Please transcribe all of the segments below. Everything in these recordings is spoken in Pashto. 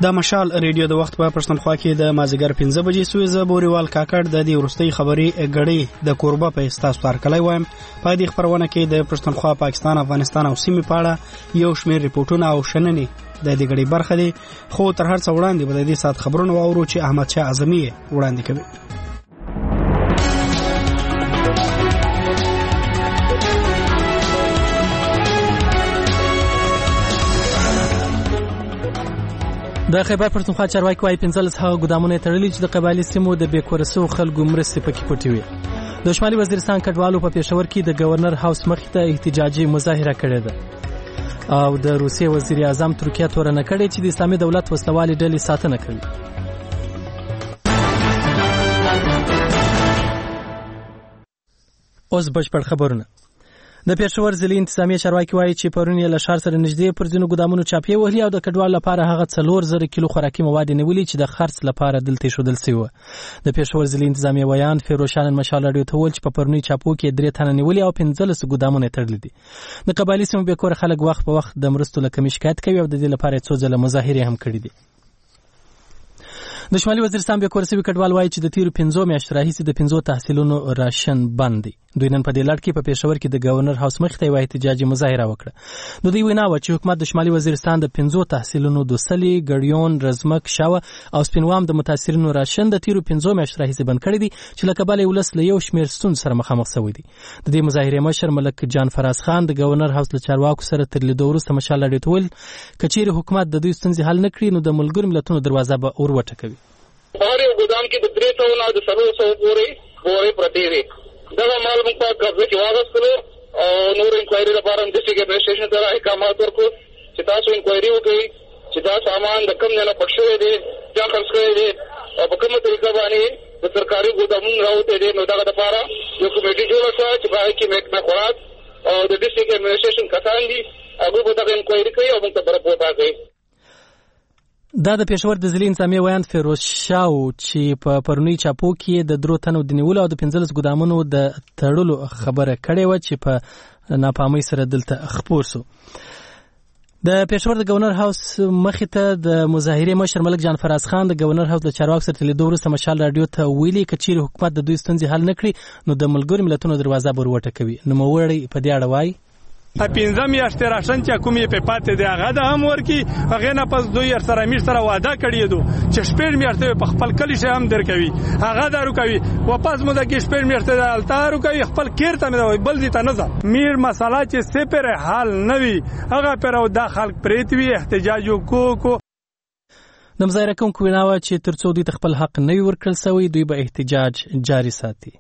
د مشال ریډیو د وخت په پښتونخوا کې د مازیګر 15 بجې سویزه بوريوال کاکړ د دې ورستۍ خبري غړي د کوربه په استاسو تارکلای وایم په دې خبرونه کې د پښتونخوا پاکستان افغانستان او سیمې په اړه یو شمېر ریپورتونه او شننې د دې غړي برخه دي خو تر هر څه وړاندې به د دې سات خبرونه واورو چې احمد شاه اعظمي وړاندې کوي. د خیبر پښتونخوا چارواکي وايي 15 هغه ګدامونه تړلي چې د قبایلی سیمو د بیکورسو خلکو مرستې پکې پټې وي. د شمالي وزیرستان کډوالو په پېښور کې د گورنر هاوس مخې ته احتجاجي مظاهره کړې ده او د روسیې وزیر اعظم ترکیه تورنه کړې چې د اسلامي دولت وسلوالي ډلې ساتنه کوي. اوس بشپړ خبرونه. د پېښور ضلعي انتظامیه چارواکي وايي چې پرون یې له ښار سره نږدې پر ځینو ګدامونو چاپې وهلي او د کډوالو لپاره هغه 4000 کیلو خوراکي مواد نیولي چې د خرڅ لپاره دلته ایښودل شوي. د پېښور ضلعي انتظامیه ویان فیروشان مشال راډیو ته وویل چې په پرونی چاپو کې 3 تنه نیولي او 15 ګدامونه تړلي دي. د قبایلی سیمو بیکور خلک وخت په وخت د مرستو له کمې شکایت کوي او د دې لپاره څو ځله مظاهرې هم کړې دي. د شمالي وزیرستان بیکور سوي کډوال وايي چې د تیرو 15 میاشتو راهیسې د 15 تحصیلونو راشن بند دي. دوی نن په دې لړ کې په پېښور کې د گورنر هاوس مخې ته یو احتجاجي مظاهره وکړه. د دوی وینا و چې حکومت د شمالي وزیرستان د 15 تحصیلونو دوسلي ګړیون رزمک شاوه او سپینوام د متاثرینو راشن د تیرو 15 میاشتو راهیسې بند کړی دي چې له کبله ولس له یو شمېر ستونزو سره مخامخ شوی دي. د دې مظاهرې مشر ملک جان فراز خان د گورنر هاوس له چارواکو سره تر لیدو وروسته مشال راډیو ته ویل کچېرې حکومت د دوی ستونزې حل نه کړي نو د ملګرو ملتونو دروازه به اور وټکوي. هر یو ګدام کې د 300 نه د 400 پورې پرتی وي. دا مال موږ په قبضه کې واغستلو او نور انکوایري لپاره د ډیسټریکټ اډمنسټریشن ته احکامات ورکړو چې تاسو انکوایري وکړئ چې دا سامان د کوم نه پټ شوی دی چا خرڅ کړی دی او په کومه طریقه باندې د سرکاري ګدامونو راوته دي. نو دغه لپاره یو کمیټي جوړه شوه چې باید کې مخورات او د ډیسټریکټ اډمنسټریشن کسان دي هغه به دغه انکوایري کوي او موږ ته رپورټ راکوي. دا د پېښور د ضلعي انتظامیه ویان فیروز شاو چې په پرونی چاپو کې د 3 تنو د نیولو او د 15 ګدامونو د تړلو خبره کړې و چې په ناپامۍ سره دلته خپور شو. د پېښور د گورنر هاوس مخې ته د مظاهرې مشر ملک جان فراز خان د گورنر هاوس د چارواکو سره لیدو وروسته مشال راډیو ته ویلي کچېرې حکومت د دوی ستونزې حل نه کړي نو د ملګرو ملتونو دروازه به ور وټکوي. نوموړی په دې اړه وایي 15 میاشتې راشن چې کومې په پاتې دی هغه د هم ورکی هغه نه پس دوی سره امیر سره وعده کړی دو چې شپږ میاشتې په خپل کلی شه هم درکوي هغه دارو کوي واپس مو د کې شپږ میاشتې د التارو کوي خپل کیر ته مې بل دي ته نه میر مسله چې سپر حل نوي هغه پر او د خلک پریتوي احتجاج کو د مظاهره کوونکو ویناوه چې ترڅو دوی خپل حق نه ورکړل سوی دوی به احتجاج جاري ساتي.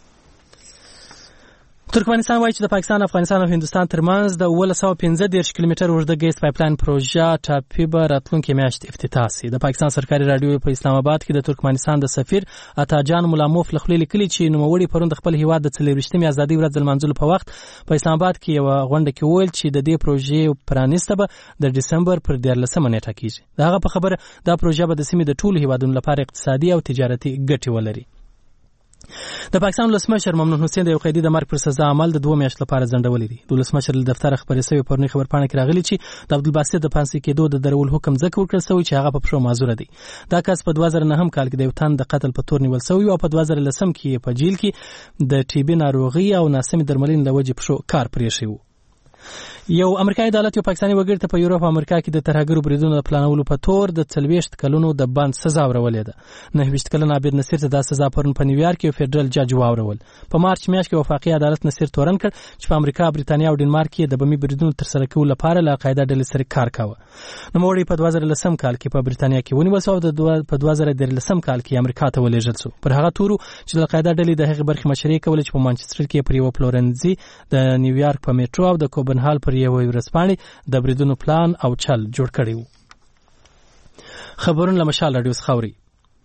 ترکمنستان وايي چې د پاکستان افغانستان او هندستان ترمنځ د 1915 کیلومتر اوږده ګیس پایپلاین پروژه ټاپي به راتلونکي میاشت افتتاح شي. د پاکستان سرکاري راډیو په اسلام آباد کې د ترکمنستان د سفیر عطاجان ملاموف له خپل لیکلي چې نوموړي پرون د خپل هیواد د 24مې ازادي ورځ لمانځلو په وخت په اسلام آباد کې یو غونډه کې ویل چې د دې پروژې پرانیسته به د دسمبر پر 14مه نیټه کیږي. دغه په خبره دا پروژه به د سیمې د ټولو هیوادونو لپاره اقتصادي او تجارتي ګټې ولري. د پاکستان ولسمشر ممنون حسین د یو قیدي د مرګ پر سزا عمل د 2 میاشتو لپاره ځنډولې دي. د ولسمشر له دفتر خبري شوی پرونی خبرپاڼه کې راغلی چې د عبدالباسط د پانسي کېدو د درول حکم ځکه ورکړل شوی چې هغه په پښو معذور دی. دا کس په 2009 کال کې د یو تن د قتل په تور نیول شوی او په 2010 کې په جیل کې د ټي بي ناروغي او ناسمې درملنې له وجې پښو کار پرې شوی. یو امریکایي عدالت یو پاکستاني وګړي ته په یورپ او امریکا کې د ترهګرو بریدونو د پلانولو په تور د 40 کلونو د بند سزا ورولې ده. 9 کلن عابد نصیر ته د سزا پرون په نیویارک کې فدرال جج واورول. په مارچ میاشت کې وفاقي عدالت نصیر تورن کړ چې په امریکا، بریتانیا او ډنمارک کې د بمي بریدونو تر سره کولو لپاره له قاعده ډلې سره کار کاوه. نوموړی په 2010 کال کې په بریتانیا کې ونیول شو او په 2013 کال کې امریکا ته ولېږل شو. پر هغه تورو چې د قاعده ډلې د هغې برخې مشري کول چې په مانچستر کې پر یو پلورنزي د نیویارک په میټرو او د کوبنهال پر یو ورسپانې د بریدونو پلان او چل جوړ کړی وو. خبرونه له مشال راډیو څخه اوري.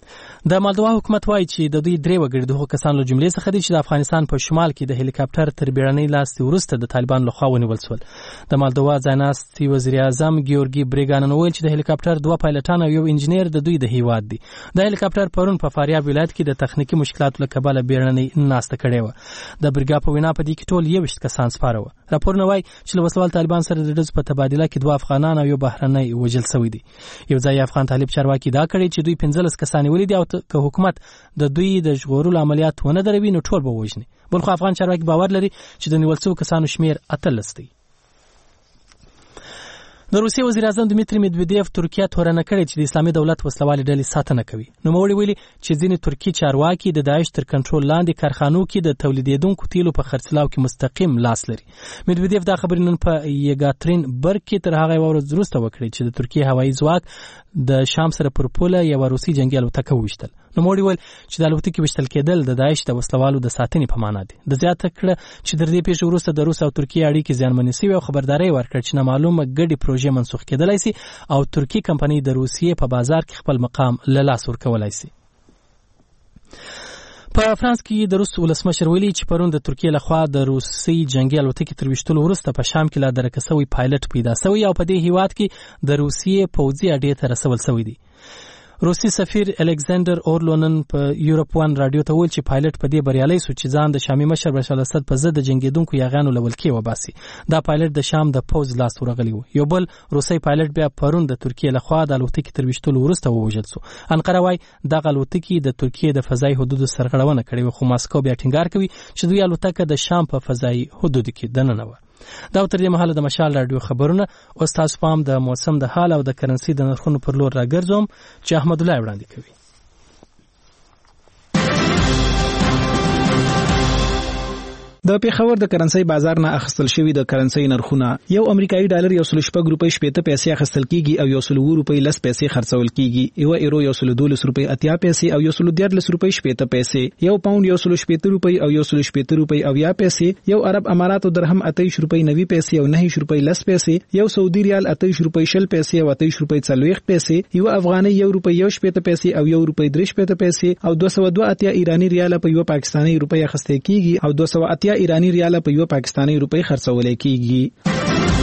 د مالدووا حکومت وایي چې د دوی 3 وګړي د هغو کسانو له جملې څخه دي چې د افغانستان په شمال کې د هلیکاپټر تر بیړنۍ لاستې وروسته د طالبانو لخوا ونیول شول. د مالدووا ځایناستي وزیر اعظم ګیورګي بریګانن وویل چې د هلیکاپټر 2 پایلټان او یو انجنیر د دوی د هیواد دي. د هلیکاپټر پرون په فاریاب ولایت کې د تخنیکي مشکلاتو له کبله بیړنۍ ناسته کړې وه. د بریګا په وینا په دې کې ټول 21 کسان سپاره وه. راپورونه وایي چې له وسوال طالبان سره د ډزو په تبادله کې 2 افغانان او یو بهرنی وژل شوي دي. یو ځای افغان طالب چارواکي دا کړی چې دوی 15 کسان ولیدي او که حکومت د دوی د ژغورلو عملیات ونه دروي نو ټول به وژني. بلخو افغان چارواکي باور لري چې د نیول شویو کسانو شمیر 18 دی. د روسیې وزیر اعظم دمیتری میدویدیف ترکیه تورنه کړې چې د اسلامي دولت وسلوالې ډلې ساتنه کوي. نوموړي ویلي چې ځینې ترکي چارواکي د داعش تر کنټرول لاندې کارخانو کې د تولیدېدونکو تیلو په خرڅلاو کې مستقیم لاس لري. میدویدیف دا خبرې نن په یګاترین برګ کې تر هغه ورځ وروسته وکړې چې د ترکیې هوایي ځواک د شام سره پر پوله یو روسي جنگي الوتکه وویشتل. نوموړي ویل چې د الوتکې ویشتل کېدل د داعش د وسلوالو د ساتنې په معنا دي. د زیاته کړه چې تر دې پیښې وروسته د روس او ترکیې اړیکې زیانمنې شوې او خبرداری ورکړ چې نامعلومه ګډې پروژې منسوخ کېدلای شي او ترکی کمپنۍ د روسیې په بازار کې خپل مقام له لاس ورکولای شي. په فرانس کې د روس ولسمشر ویلي چې پرون د ترکیې لخوا د روسي جنگي الوتکې تر ویشتلو وروسته په شام کې لا درکه شوی پایلټ پیدا شوی او په دې هیواد کې د روسیې پوځي اډې ته رسول شوی دی. روسي سفیر الکساندر اورلونن په یورپ 1 رادیو ته ویل چې پایلټ په دې بریالي شو چې ځان د شامي مشر بشار الاسد په ضد د جنگیدونکو یاغانو له ولکې وباسي. دا پایلټ د شام د پوځ لاس ورغلی و. یو بل روسي پایلټ بیا پرون د ترکیې لخوا د الوتکې تر ویشتلو وروسته ووژل شو. انقره وايي دغه الوتکې د ترکیې د فضایي حدودو سرغړونه کړې و، خو ماسکو بیا ټینګار کوي چې دوی الوتکه د شام په فضایي حدودو کې دننه و. دا تر دې مهاله د مشال رادیو خبرونه او تاسو پام د موسم د حال او د کرنسي د نرخونو پر لور راګرځوم چې احمد الله وړاندې کوي. د پیښور د کرنسي بازار نه اخیستل شوی د کرنسي نرخونه یو امریکایي ډالر 1.6 روپۍ 80 پیسې اخیستل کیږي او 1.2 روپۍ 10 پیسې خرڅول کیږي. یو ایرو 1.12 روپۍ 80 پیسې او 1.13 روپۍ 80 پیسې. یو پاوند 1.8 روپۍ او 1.8 روپۍ 90 پیسې. یو عرب امارات درهم 28 روپۍ 90 پیسې او 9 روپۍ 10 پیسې. یو سعودي ریال 28 روپۍ 20 پیسې او 28 روپۍ 40 پیسې. یو افغاني 1 روپۍ 80 پیسې او 1 روپۍ 30 پیسې او 202 ایرانی ریال په یو پاکستاني روپۍ اخیستل کیږي او 280 ایرانی ریال په یو پاکستاني روپۍ خرڅول کیږي.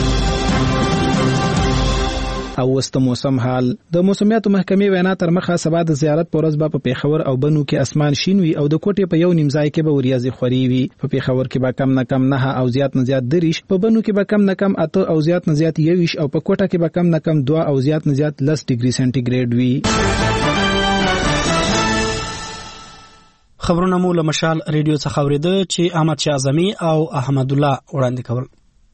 او وست موسم حال د موسمیاتو محکمې وینا تر مخه سبا د زیارت پر ورځ په پیښور او بنو کې اسمان شین وي او د کوټې په یو نیمځای کې به وریاضي خوري وي. په پیښور کې به کم نه کم 9 او زیات نه زیات 3، په بنو کې به کم نه کم 8 او زیات نه زیات 21 او په کوټه کې به کم نه کم 2 او زیات نه زیات 10 ډیګري سنټیګریډ وي. خبرونه مو له مشال ریډیو څخه اوریده چې احمد شاه اعظمي او احمد الله وړاندې کول.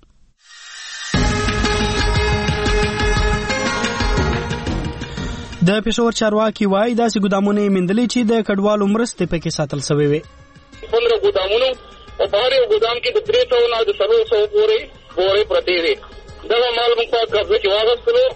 د پېښور چارواکي وایي داسې ګودامونه موندلي چې د کډوالو مرستې پکې ساتل شوی وي. 15 ګودامونه او په هر یو ګودام کې د 300 نه د 400 پورې پرتې وي. دا مال موږ په قبضه کې واغستلو.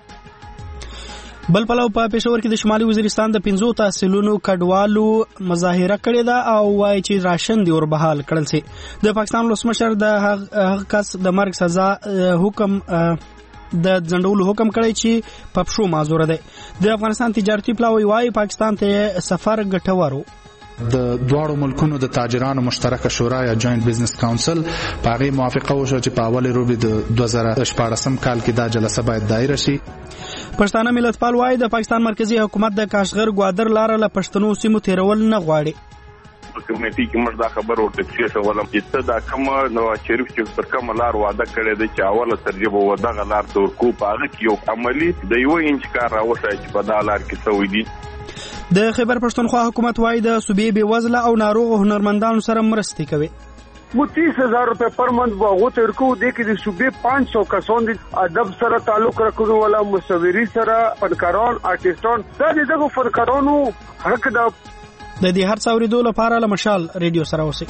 بل پلو په پېښور کې د شمالي وزیرستان د 15 تحصیلونو کډوالو مظاهره کړې ده او وایي چې راشن دی وربحال کړل شي. د پاکستان ولسمشر د هغه کس د مرګ سزا حکم د ځنډولو حکم کړی چې په پښو معذور دی. د افغانستان تجارتي پلاوی وایي پاکستان ته سفر ګټور و. د دواړو ملکونو د تاجرانو مشترکه شورا یا جوائنٹ بزنس کونسل په هغه موافقه وشو چې په اول روبي د 2014 کال کې دا جلسه باید دایره شي. پښتانه ملتپال وایي د پاکستان مرکزی حکومت د کاشغر ګوادر لار له پښتنو سیمو تیرول نه غواړي. کمیټي کې موږ دا خبر ورته چې ولم چې دا کوم نو شریف چې پر کوم لار وعده کړی دی چې اوله ترجمه و دغه لار تور کو پاغه کې یو عملی د یو انچ کار راوځي چې په دا لار کې سوي دي. د خیبر پښتونخوا حکومت وایي د صوبې بې وزله او ناروغ هنرمندانو سره مرستې کوي. वो 30,000 रुपए per month वो तेरको देखिए कि सुबह 500 कसों अदब सरा ताल्लुक रखने वाला मुसविरी सरा फनकारों आर्टिस्टों दा देखो फनकारों हक दा د دې هر څوري دوله لپاره له مشال ریډیو سره اوسئ.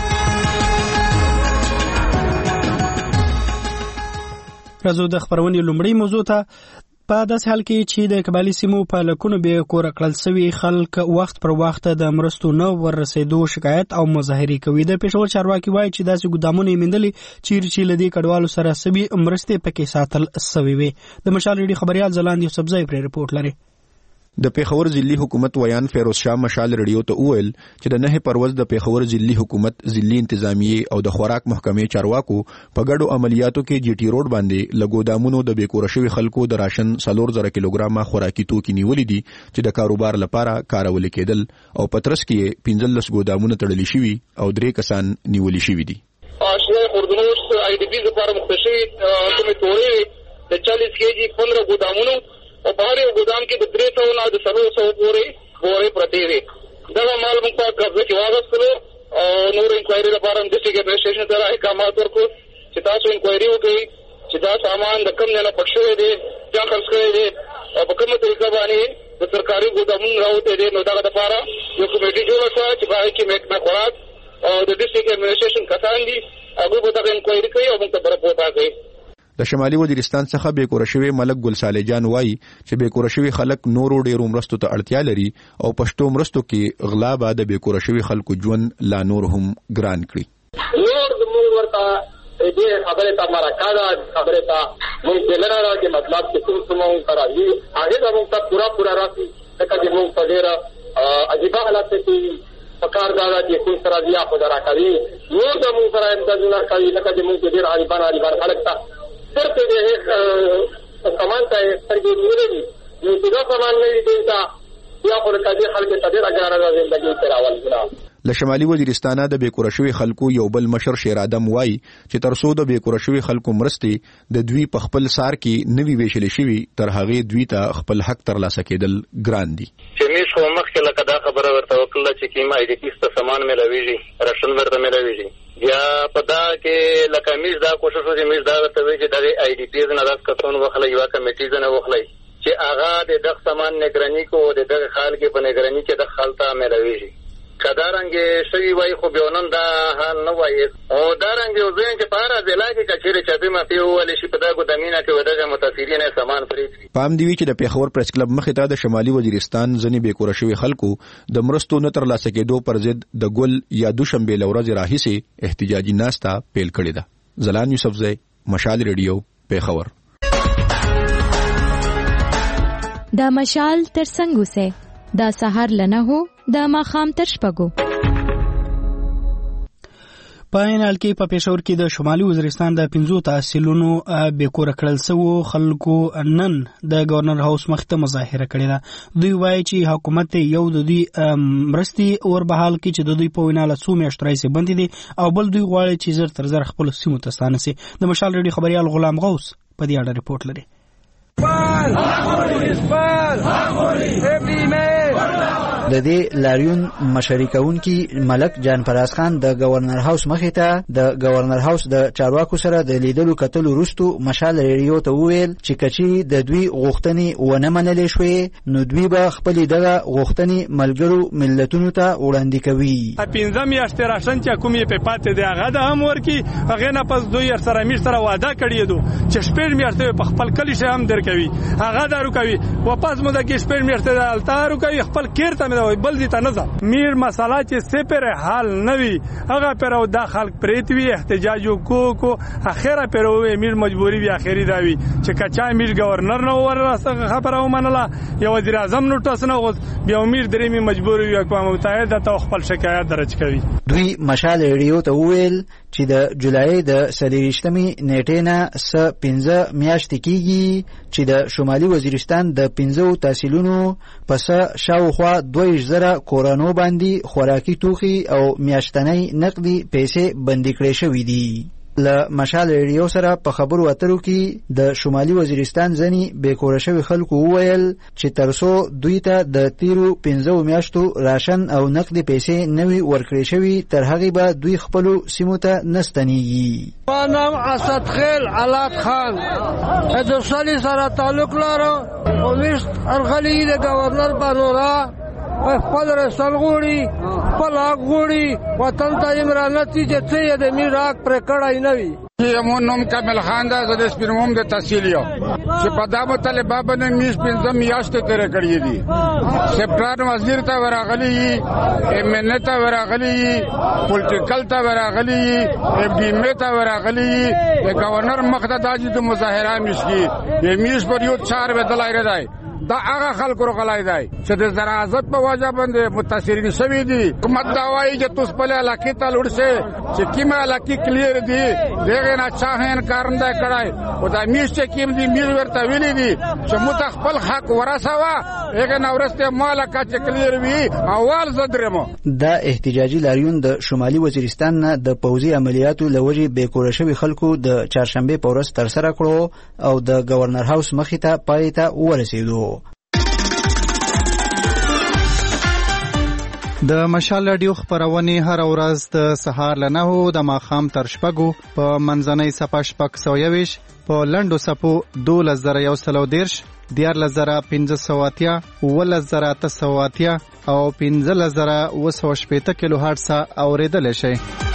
راځو د خبرونې لومړی موضوع ته. په داسې حال کې چې د قبایلي سیمو په لکونو به کور کړل سوي خلک وخت پر وخت د مرستو نه ورسېدو شکایت او مظاهره کوي. د پېښور چارواکي وایي چې داسې ګودامونه موندلي چې لدی کډوالو سره سوي مرستې پکې ساتل سوي وي. د مشال ریډیو خبريال زلاند یوسفزئی پر رپورټ لري. د پیښور ضلعي حکومت ویان فیروز شاه مشال رادیو ته وویل چې د 9 پروز د پیښور ضلعي حکومت ضلعي انتظامیه او د خوراک محکمې چارواکو په ګډو عملیاتو کې جی ټي روډ باندې لګودامونو د بیکور شوی خلکو د راشن 300 کیلوګرامه خوراکي توکي نیولې دي چې د کاروبار لپاره کارول کېدل او پترس کې 15 ګودامونه تړلي شوي او 3 کسان نیولې شوي دي. آشنا خوردنوش آئی ڈی پیز لپاره مختصي کومې تورې د 40 کېجی 15 ګودامونو او بهر یو ګودام کې د 300 نه د 300 پورې پرتی وي. دا مال موږ په قبضه کې واغستلو او نور انکوایري لپاره د ډیسټریکټ اډمنسټریشن سره احکامات ورکړو چې تاسو انکوایري وکړئ چې دا سامان د کم نه پټ شوی دی چا خرڅ کړی دی او په کومه طریقه باندې د سرکاري ګودامونو راوته دي. نو دا لپاره یو کمیټي جوړه شوه چې باید کې محکمه خوراک او د ډیسټریکټ اډمنسټریشن کسان دي هغه به دا انکوایري کوي او موږ ته رپورټ راکړي. د شمالي وزیرستان څخه بیکور شوی ملک ګل صالح جان وایي چې بیکور شوی خلک نورو ډیرو مرستو ته اړتیا لري او پښتو مرستو کې اغلا به د بیکور شوی خلکو ژوند لا نور هم ګران کړي. نور د موږ ورته دې خبره ته مرکاده خبره ته موږ دلته راځي مطلب چې څه موږ کوي هغه موږ ته پورا راسي ځکه چې موږ په ډیر عجیب حالت کې پکار دا چې کوم سره بیا خو دراکوي نور د موږ سره اندازونه کوي لکه چې موږ ډیر عجیب خلک ته صرف دې سامان ته سترګې نیولې نو چې دا سامان نه دي دا یا خو د دې خلک ته ډیر اجازه زندګي تراول کړه. له شمالي وزیرستان د بیکور شوی خلکو یو بل مشر شیر ادم وایي چې ترڅو د بیکور شوی خلکو مرستې د دوی په خپل سار کې نوي ویشل شوی تر هغه دوی ته خپل حق ترلاسه کېدل ګران دي. چې میش خو مخکې لکه دا خبره ورته وکړه چې کیما ای ډی پی ست سامان ملويږي راشن ورته ملويږي یا پدا کې لکه میش دا کوشش وکړي میش دا ورته وی چې د ای ډی پی نه راځ کتون وخلې یو کمیټي نه وخلې چې هغه د دغه سامان نگرانی کو د دغه خال کې په نگرانی کې د خالتا ملويږي. کدارنګ شوی وای خو بیونن دا حال نه وای او دارنګ یو ځین چې پارا ځلا کې کچېره چاپی ما په ولې شي په دغه دمینه کې ودغه متاثرین سامان پریږي. پام دی چې د پیښور پریس کلب مخې ته د شمالي وزیرستان ځنی بیکور شوی خلکو د مرستو نه تر لاسه کېدو پر ضد د ګل یا دوشنبه لورځ راهیسه احتجاجي ناستا پیل کړی ده. زلان یوسفزئی مشال ریډیو پیښور. دا مشال تر څنګه سه دا سحر لنه هو د ماخام تر شپږو. په عین کې په پېښور کې د شمالي وزیرستان د 15 تحصیلونو بیکور کړل سو خلکو نن د گورنر هاوس مخته مظاهره کړې ده. دوی وایي چې حکومت یو د دوی مرستي اور بحال کې چې د دوی په وینا له څو میاشتو راځي بندي دي او بل دوی غواړي چې زر تر زر خپل سیمو ته ستانه سي. د مشال ریډیو خبريال غلام غوث په دې اړه رپورټ لري. د دې لاریون مشرکون کې ملک جان فراز خان د گورنر هاوس مخې ته د گورنر هاوس د چارواکو سره د لیدلو کتلو وروسته مشال ریډیو ته وویل چې کچې د دوی غوښتنې ونه منلې شوې نو دوی به خپل دغه غوښتنې ملګرو ملتونو ته وړاندې کوي. 15 میاشتې راشن چې کومې په پاتې دی هغه د هم ورکی هغه نه پس دوی سره امیر سره وعده کړی دو چې شپږ میاشتې په خپل کلی شه هم درکوي هغه دارو کوي واپس مو د شپږ میاشتې د التارو کوي خپل کېرته بل دي تنظا میر مساله چې سپر حل نوي هغه پر او داخل پریتوي احتجاج کو اخره پر او میر مجبوری وی اخري داوي چې کچا میر گورنر نو ورسره خبره ومنله یا وزیر اعظم نو تاسو نه غوښ بیا میر درې می مجبوری وی اقوام متحده ته خپل شکایت درج کوي. دوی مشال ریډیو ته وویل چې د جولای د 23 نیټې نه 15 میاشتې کېږي چې د شمالي وزیرستان د 15 تحصیلونو پس شاوخوا 2000 کورانو باندې خوراکي توخي او میاشتنۍ نقدي پیسې بندي کړې شوې دي. له مشال ریډیو سره په خبرو اترو کې د شمالي وزیرستان ځنی بیکور شوی خلکو وویل چې ترڅو دوی ته د تیرو 15 میاشتو راشن او نقدي پیسې نوي ورکړې شوی تر هغه به دوی خپل سیمو ته نستنیږي. نام اسد خیل علات خان د سالي سره تعلق لرو او مست ارغلی د گورنر بانورا خپل رسل غوړي خپل غوړي وطن ته عمرانتي چې څه د میراک پر کړای نه وي. یمون نوم کامل خان دا د سپرموم د تحصیلیو چې په دامه طالبا باندې میش 15 میاشتې تیر کړی دي. سپران وزیر ته ورغلی امن ته ورغلی پولیټیکل ته ورغلی اف ډی ام ته ورغلی د گورنر مخداداجی د مظاهره مشکی د میش پر یو 4 بدلای راځي دا هغه خلکو غلای دی چې د زراعت په وجه باندې متاثرین شوي دي. حکومت دا وایي چې تاسو په علاقې ته لوړ شئ چې کومه علاقې کلیر دي دغه نه چا انکار نه کړای او دا میش چې کوم دي میز ورته ویلي دي چې موږ خپل حق ورسوه هغه نه ورسته مالک چې کلیر وي اول زدرمو. دا احتجاجي لاریون د شمالي وزیرستان نه د پوځي عملیاتو لوجې بیکوره شوي خلکو د چهارشنبه په ورځ ترسره کړو او د گورنر هاوس مخې ته پای ته ورسېدو. د مشال رادیو خبرونه هر ورځ د سهار له 9 د ماښام تر 6 په منځنۍ صفه 620 په لنډو صفو 2110 14580 11880 او 15080 کیلو هرتز اوریدل شي.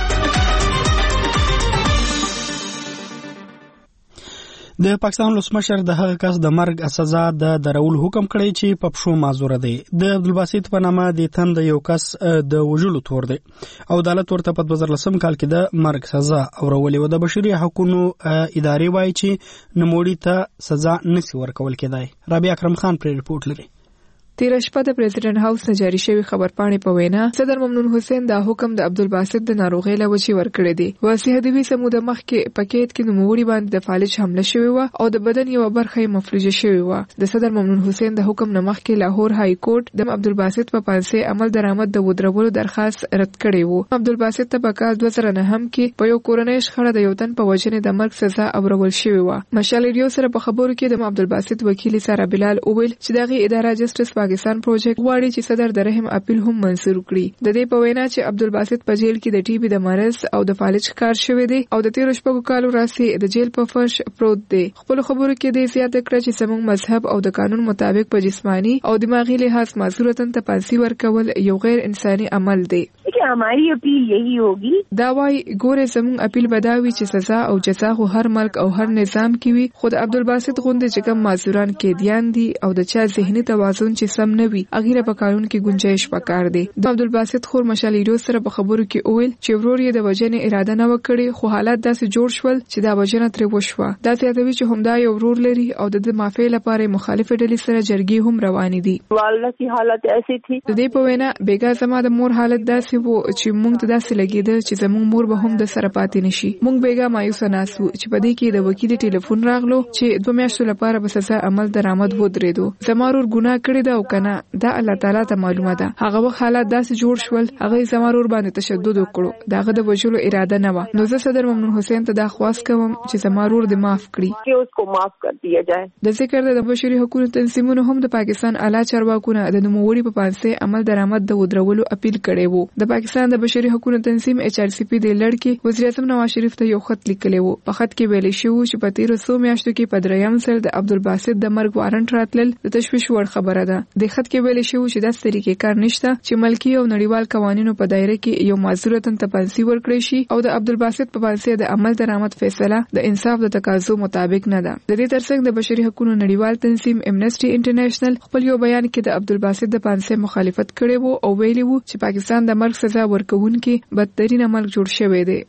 د پاکستان ولسمشر د هغه کس د مرګ سزا د درول حکم کړی چې په پښو معذور دی. د عبدالباسط په نامه د تند یو کس د وژلو تور دی او عدالت ورته په 2010 کال کې د مرګ سزا اورولې و. د بشري حقوقو ادارې وایي چې نموړي ته سزا نسی ورکول کېدای. رابعه اکرم خان پر ریپورت لري. تیر شپه د پریزیدنت هاوس نه جاری شوی خبرپاڼې په وینا صدر ممنون حسین دا حکم د عبدالباسط د ناروغۍ له وجې ورکړی دی. واسیه دوی سموده مخکې پکیټ کې نوموړي باندې د فالج حمله شوی و او د بدن یو برخه مفلوجه شوی و. د صدر ممنون حسین د حکم نه مخکې لاهور های کورټ د عبدالباسط په پانسه عمل درآمد د ودرولو درخواست رد کړی و. عبدالباسط ته په کال 2009 کې په یو کورنۍ شخړه د یو تن په وجنې د مرګ سزا اورول شوی و. مشال ریډیو سره په خبرو کې د عبدالباسط وکیل سارا بلال اویل چې دغه اداره جسټس پاکستان پروجیکټ غواړي چې صدر د رحم اپیل هم منظور کړي. د دې په وینا چې عبدالباسط په جیل کې د ټي بي د مرض او د فالج کار شوی دی او د 13 کالو راځي د جیل په فرش پروت دی. خپل خبرو کې د زیاته کړ چې زموږ مذهب او د قانون مطابق په جسمانی او دماغي لحاظ معذورتن ته پانسي ورکول یو غیر انساني عمل دی. हमारी अपील यही होगी. دا وای ګوره زموږ اپیل بداوي چې سزا او جزا خو هر ملک او هر نظام کې وي. خود عبدالباسط غوندې چې کوم معذوران کې دیان دي او د چا ذهني توازن چې سم نه وي اغیره په قانون کې گنجائش پکار دی. د عبدالباسط خور مشال ریډیو سره په خبرو کې اویل چې ورور یې د وجنې اراده نه وکړي خو حالات داسې جوړ شول چې دا وجنه تر وشوه. دا زیاتوي چې همدا یو ورور لري او د معافی لپاره مخالف ډلې سره جرګې هم روانې دي. والله کی حالت ایسی تھی. د دې په وینا بیګا زما د مور حالت داسې وو چې مونږ ته داسې لګیده چې زموږ مور به هم د سره پاتې نشي. مونږ بیګا مایوس ناسو چې په دې کې د وکیل ټلیفون راغلو چې 2 میاشتو لپاره به سزا عمل درآمد ودرېدو. زمارور ګناه کړی دا او کنه دا الله تعالی ته معلومه ده. هغه وخت حالات داسې جوړ شول هغه زمارور باندې تشدد وکړو. داغه د وجلو اراده نه و. نو زه صدر ممنون حسین ته دا خواست کوم چې زمارور دې معاف کړي چې اوس کو معاف کړ دیا جائے. د ذکر د بشري حقوقو تنظیمونو هم د پاکستان اعلی چارواکو نه د نوموړي په پانسه عمل درآمد د ودرولو اپیل کړی وو. د پاکستان د بشري حقوقو تنظیم HRCP د لړکی وزیر اعظم نواز شریف ته یو خط لیکلی وو. په خط کې ویل شوی چې په 1300 میاشتو کې په دریم سر د عبدالباسط د مرګ وارنټ راتلل د تشویش وړ خبره ده. د خط کې ویل شوی چې د طریقې کار نشته چې ملکی او نړیوال قوانینو په دایره کې یو معذورتن ته پانسي ورکړي شي او د عبدالباسط په پانسي د عمل درآمد فیصله د انصاف د تقاضو مطابق نه ده. د دې ترڅنګ د بشري حقوقو نړیوال تنظیم امنسټي انټرنیشنل خپل یو بیان کې د عبدالباسط د پانسي مخالفت کړی وو او ویلي وو چې پاکستان د مرګ سزا ورکوونکي بدترین عمل جوړ شوی دی.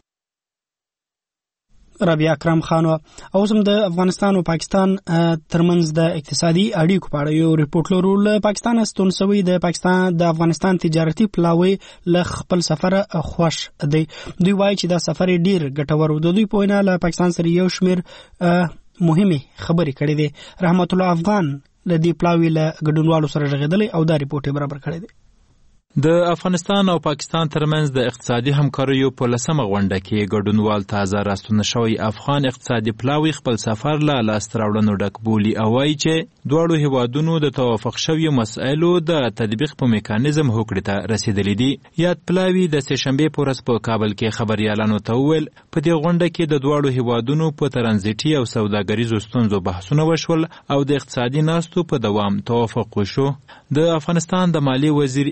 رابعه اکرم خان او سم د افغانستان او پاکستان ترمنځ د اقتصادي اړیکو په اړه یو ریپورت لرو. پاکستان استون سوي د پاکستان د افغانستان تجارتي پلاوی ل خپل سفر خوش دی. دوی وایي چې دا سفر ډیر ګټور و. دوی په وینا له پاکستان سره یو شمیر مهمه خبرې کړې دي. رحمت الله افغان له دې پلاوی له ګډونوالو سره غږیدلی او دا ریپورت برابر کړی دی. د افغانستان او پاکستان ترمنځ د اقتصادي همکاریو په لسمه غونډه کې ګډونوال تازه راستون شوی افغان اقتصادي پلاوی خپل سفر له لاس راوړنو ډک بولی او وايي چې دواړو هیوادونو د توافق شوی مسایلو د تطبیق په میکانیزم هوکړې ته رسیدلې دي. یاد پلاوی د سهشنبه په ورځ په کابل کې خبريالانو ته وویل په دې غونډه کې د دواړو هیوادونو په ترانزیتي او سوداګریزو ستونزو بحثونه وشول او د اقتصادي ناستو په دوام توافق وشو. د افغانستان د مالی وزیر اکلیل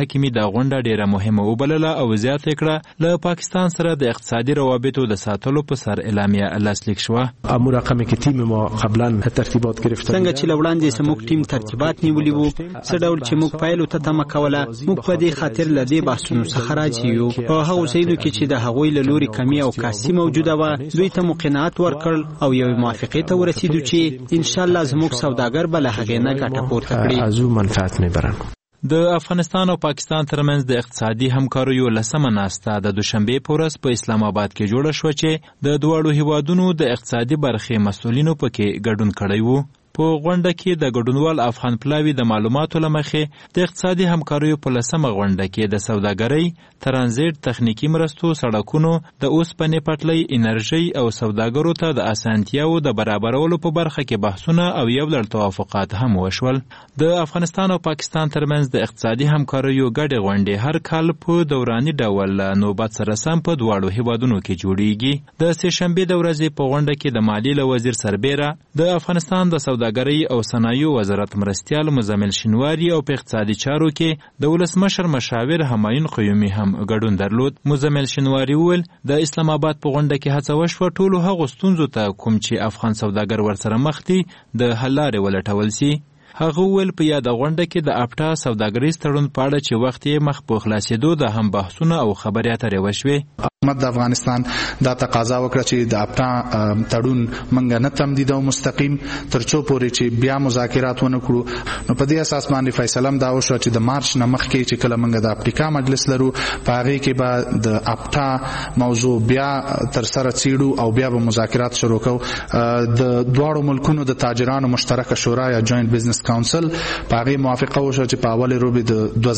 حکیمي دا غونډه ډیره مهمه وبلله او زیاته کړه له پاکستان سره د اقتصادي روابطو د ساتلو په سر اعلامیه لاسلیک شوه. امور رقمی که تیم ما قبلا ترتیبات گرفته څنګه چې لوړاندې سموږ ټیم ترتیبات نیولي وو څه ډول چې موږ پایلو ته تمه کوله موږ په دې خاطر له دې بحثونو څخه راځي یو په هغو ځایونو کې چې د هغوی له لوري کمی او کاسي موجوده وه دوی ته مو قناعت ورکړ او یوې موافقې ته ورسېدو چې انشاءالله زموږ سوداګر به له هغې نه ګټه پورته کړي. از او منفعت میبرن. د افغانستان او پاکستان ترمنځ د اقتصادي همکاریو لسمه ناسته د دوشنبې په ورځ په اسلام آباد کې جوړه شوه چې د دواړو هیوادونو د اقتصادي برخې مسؤلینو پکې ګډون کړی وو. په غونډه کې د ګډونوال افغان پلاوي د معلوماتو له مخې د اقتصادي همکاریو په لسمه غونډه کې د سوداګرۍ، ترانزیت، تخنیکي مرستو، سړکونو، د اوسپنې پټلۍ، انرژۍ او سوداګرو ته د اسانتیاوو د برابرولو په برخه کې بحثونه او یو لړ توافقات هم وشول. د افغانستان او پاکستان ترمنځ د اقتصادي همکاریو ګډې غونډې هر کال په دوراني ډول نوبت سره سم په دواړو هیوادونو کې جوړیږي. د سهشنبې د ورځې په غونډه کې د مالیې له وزیر سربیره د افغانستان د سوداګرۍ او صنایعو وزارت مرستیال مزمل شینواری او په اقتصادي چارو کې د ولسمشر مشاور همایون قیومي هم ګډون درلود. مزمل شینواری وویل د اسلام آباد په غونډه کې هڅه وشوه ټولو هغو ستونزو ته کوم چې افغان سوداګر ورسره مخ دي د حل لارې ولټول سي. هغه وویل په یاده غونډه کې د اپټا سوداګریز تړون په اړه چې وخت یې مخ په خلاصېدو د هم بحثونه او خبرې اترې وشوې. حکومت د افغانستان دا تقاضا وکړه چې د اپټا تړون منګه نه تمدید او مستقیم ترڅو پورې چې بیا مذاکرات ونه کړو. نو په دې اساس باندې فیصله هم دا وشوه چې د مارچ نه مخکې چې کله منګه د افریقا مجلس لرو په هغې کې به د اپټا موضوع بیا تر سره څیړو او بیا به مذاکرات شروع کوو. د دواړو ملکونو د تاجرانو مشترکه شورا یا جوینټ بزنس کاونسل په هغې موافقه وشوه چې په اول روبې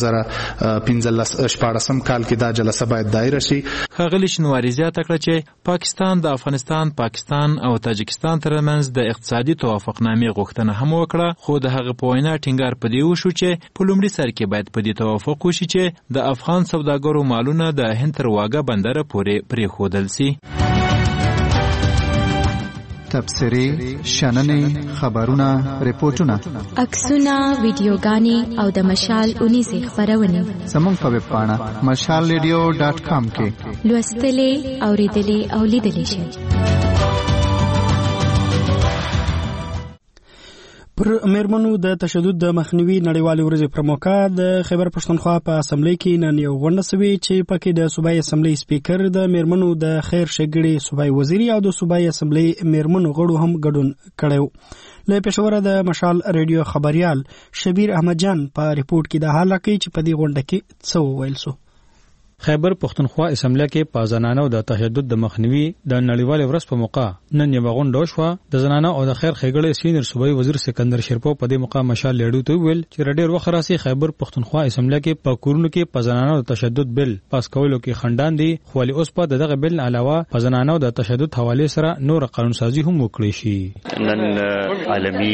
د 2015 کال کې دا جلسه باید دایره شي. ښاغلي شینواري زیاته کړه چې پاکستان د افغانستان او تاجکستان ترمنځ د اقتصادي توافقنامې غوښتنه هم وکړه خو د هغه په وینا ټینګار په دې وشو چې په لومړي سر کې باید په دې توافق وشي چې د افغان سوداګرو مالونه د هند تر واګه بندره پورې پرېښودل سي. تبصرې، شننې، خبرونه، ریپورتونه، عکسونه، ویډیوګانې او د مشال 19 خبرونه زموږ په ویب پاڼه mashalradio.com کې لوستلې، اوریدلې او لیدلې شئ. پر میرمنو د تشدد د مخنیوي نړیوالې ورځې پر موقع د خیبر پښتونخوا په اسمبلی کې نن یو غونډه شوې چې پکې د صوبایي اسمبلی سپیکر د میرمنو د خیر ښېګړې صوبایي وزیري او د صوبایي اسمبلی میرمنو غړو هم ګډون کړی. له پېښوره د مشال ریډیو خبريال شبیر احمد جان په ریپورت کې د حال کې چې په دې غونډه کې څه وویل سو. خیبر پښتونخوا اسمبلی کې په زنانو د تشدد د مخنیوي د نړیوالې ورځ په موقع نن یو غونډه وشوه. د زنانو او د خیر ښېګړې سینیئر صوبایي وزیر سکندر شیرپو په دې موقع مشال لیډو ته ویل چې ډېر وخت راسي خیبر پښتونخوا اسمبلی کې په کورونو کې په زنانو د تشدد بل پاس کولو کې خندان دي خو ولې اوس په دغه بل علاوه په زنانو د تشدد حواله سره نور قانون سازي هم وکړي شي. نن عالمي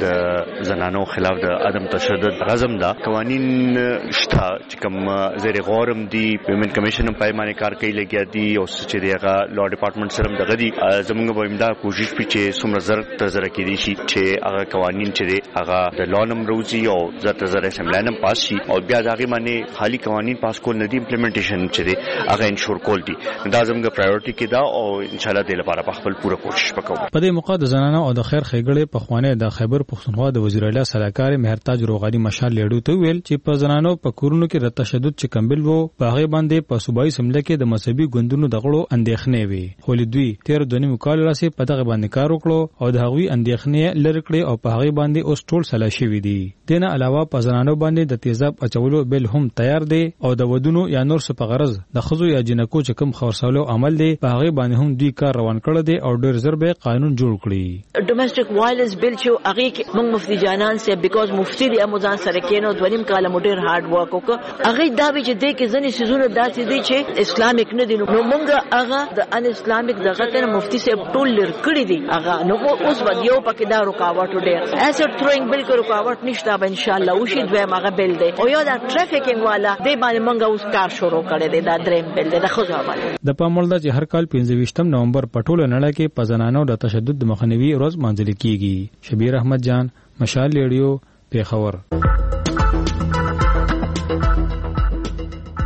د زنانو خلاف د عدم تشدد غزم دا قوانین شته چې کوم زیر غورم دي ویمن کمیشن هم پایمانه کار کوي لګیا دي او چې دغه لا ډپارټمنټ سره دغه دي زمونږ به امدا کوشش پی چې څومره زر تر زر کې دي شي چې هغه قوانین چې هغه د لانم روزي او زر تر زر اسمبلانم پاس شي او بیا هغه باندې خالی قوانین پاس کول نه دي امپلیمنټیشن چې هغه انشور کول دي دا زموږ پرایورټي کې دا او ان شاء الله د لپاره په خپل پوره کوشش وکړو. په دې موقع د زنانو او د خیر ښېګړې په خوانه د خیبر پښتونخوا د وزیر اعلی صلاحکار مهرتاج روغادي مشال لیډو ته ویل چې په زنانو په کورونو کې د تشدد چې کمبل وو په هغه باندې په صوبایي اسمبلی کې د مذهبي ګوندونو د غړو اندېښنې وي خو دوی 13 کال راسي په دغه باندې کار وکړو او د هغوی اندېښنې لرې کړې او په هغه باندې اوس ټول سلا شوي دي. دنه علاوه په زنانو باندې د تیزاب اچولو بل هم تیار دی او د ودونو یا نور څه په غرض د خزو یا جنکو چې کوم خورسولو عمل دی په هغه باندې هم دوی کار روان کړی دی او ډېر زر به قانون جوړ کړي. ډومېسټک وایلنس بل چې هغه کې موږ مفتی جانان سه بیکاز مفتی دی اموزان سره کېنو 2 کال ډېر هارد ورک وکړ هغه دا به چې د کې ځنې سيزونه داسې دي چې اسلامیک نه دي نو موږ هغه د ان اسلامیک دغه ته مفتی صاحب ټول لر کړی دي هغه نو اوس ودیو پکې دا رکاوټ ډېر اسټ تھروینګ بل کې رکاوټ نشته به ان شاء الله وشي دوی هغه بل دی او یو دا ټریفیکینګ والا د باندې موږ اوس کار شروع کړی دی دا دریم بل دی د خو ځواب د پاموړ د هر کال 25 نومبر په ټوله نړۍ کې په زنانو د تشدد مخنیوي ورځ مانځل کیږي. شبیر احمد جان مشال ریډیو پیښور.